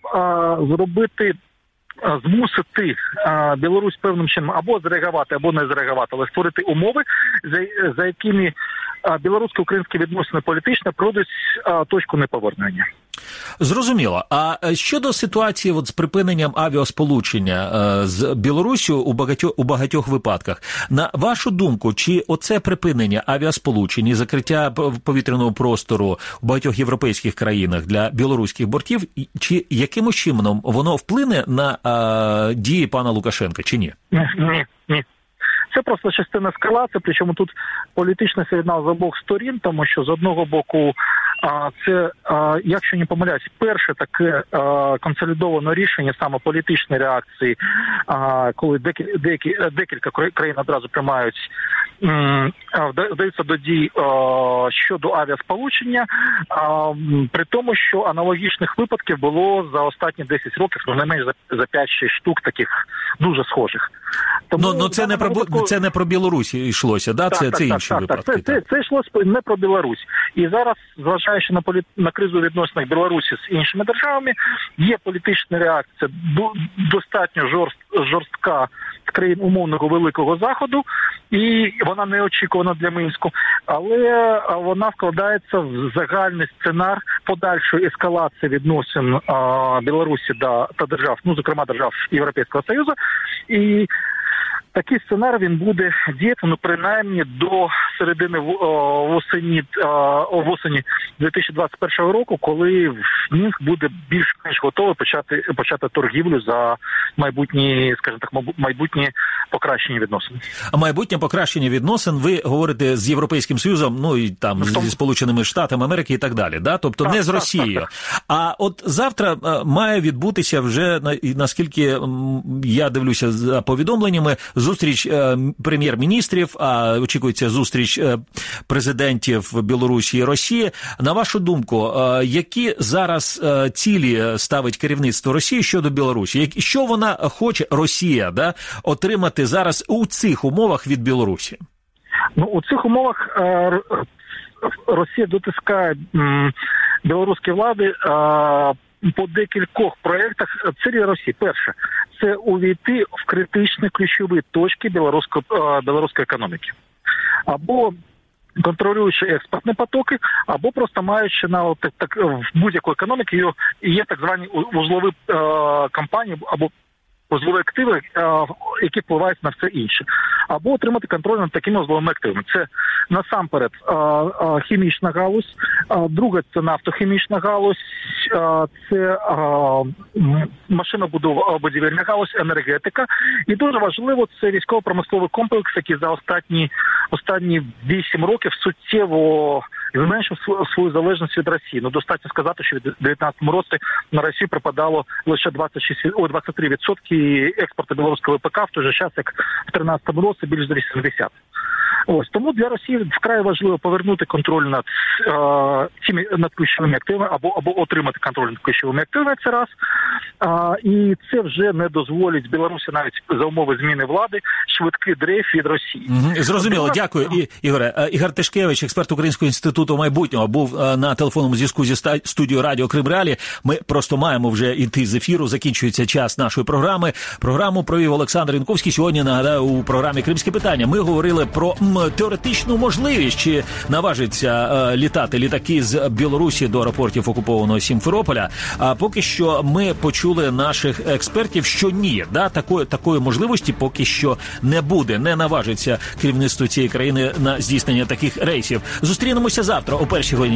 змусити Білорусь певним чином або зреагувати, або не зреагувати, але створити умови, за якими білорусько-українські відносини політичні пройдуть точку неповернення. Зрозуміло. А щодо ситуації з припиненням авіасполучення з Білоруссю у багатьох випадках, на вашу думку, чи оце припинення авіасполучень і закриття повітряного простору у багатьох європейських країнах для білоруських бортів, чи якимось чином воно вплине на дії пана Лукашенка, чи ні? Ні. Це просто частина ескалації, причому тут політичний сигнал з обох сторін, тому що з одного боку це, якщо не помиляюсь, перше таке консолідоване рішення саме політичної реакції, коли декілька країн одразу приймають, вдаються до дій щодо авіасполучення, при тому, що аналогічних випадків було за останні 10 років, не менш за 5-6 штук таких дуже схожих. Тому це не про Білорусь йшлося, да? Це інші випадки. Це йшлося не про Білорусь. І зараз, зважаючи на кризу у відносинах Білорусі з іншими державами, є політична реакція достатньо жорстка з країн умовного Великого Заходу, і вона не очікувана для Мінську, але вона вкладається в загальний сценар подальшої ескалації відносин Білорусі та держав, зокрема держав Європейського Союзу, і такий сценарій він буде діяти, принаймні до середини восені 2021 року, коли Мінськ буде більш-менш готовий почати торгівлю за майбутні покращення відносин. А майбутнє покращення відносин, ви говорите з Європейським Союзом, ну і там зі Сполученими Штатами Америки і так далі, да? Тобто не з Росією. Так. А от завтра має відбутися вже, наскільки я дивлюся за повідомленнями, зустріч прем'єр-міністрів, а очікується зустріч президентів Білорусі і Росії. На вашу думку, які зараз цілі ставить керівництво Росії щодо Білорусі? Що вона хоче, Росія, да, отримати зараз у цих умовах від Білорусі? Ну, у цих умовах Росія дотискає білоруські влади по декількох проєктах. Цілі Росії. Перше, це увійти в критичні ключові точки білоруської економіки. Або контролюючи експортні потоки, або просто маючи в будь-якої економіки є так звані вузлові компанії, або вузлові активи, які впливають на все інше. Або отримати контроль над такими вузловими активами. Це насамперед хімічна галузь, друге – це нафтохімічна галузь, це машинобудівельна галузь, енергетика. І дуже важливо – це військово-промисловий комплекс, який за останні 8 років суттєво зменшив свою залежність від Росії. Ну, достатньо сказати, що в 2019 році на Росію припадало лише 23% експорту білоруського ВПК, в той же час, як в 2013 році більш за 80%. Ось, тому для Росії вкрай важливо повернути контроль над ключовими активами або отримати контроль над ключовими активами, це раз. І це вже не дозволить Білорусі навіть за умови зміни влади швидкий дрейф від Росії. Зрозуміло, дякую. Ігоре. Ігор Тишкевич, експерт Українського інституту майбутнього, був на телефонному зв'язку зі студією Радіо Крим Реалі. Ми просто маємо вже йти з ефіру, закінчується час нашої програми. Програму провів Олександр Янковський. Сьогодні, нагадаю, у програмі «Кримське питання» ми говорили про теоретичну можливість, чи наважиться літати літаки з Білорусі до аеропортів окупованого Сімферополя. А поки що ми почули наших експертів, що ні, да, такої можливості поки що не буде, не наважиться керівництво цієї країни на здійснення таких рейсів. Зустрінемося завтра о 1:00 годині.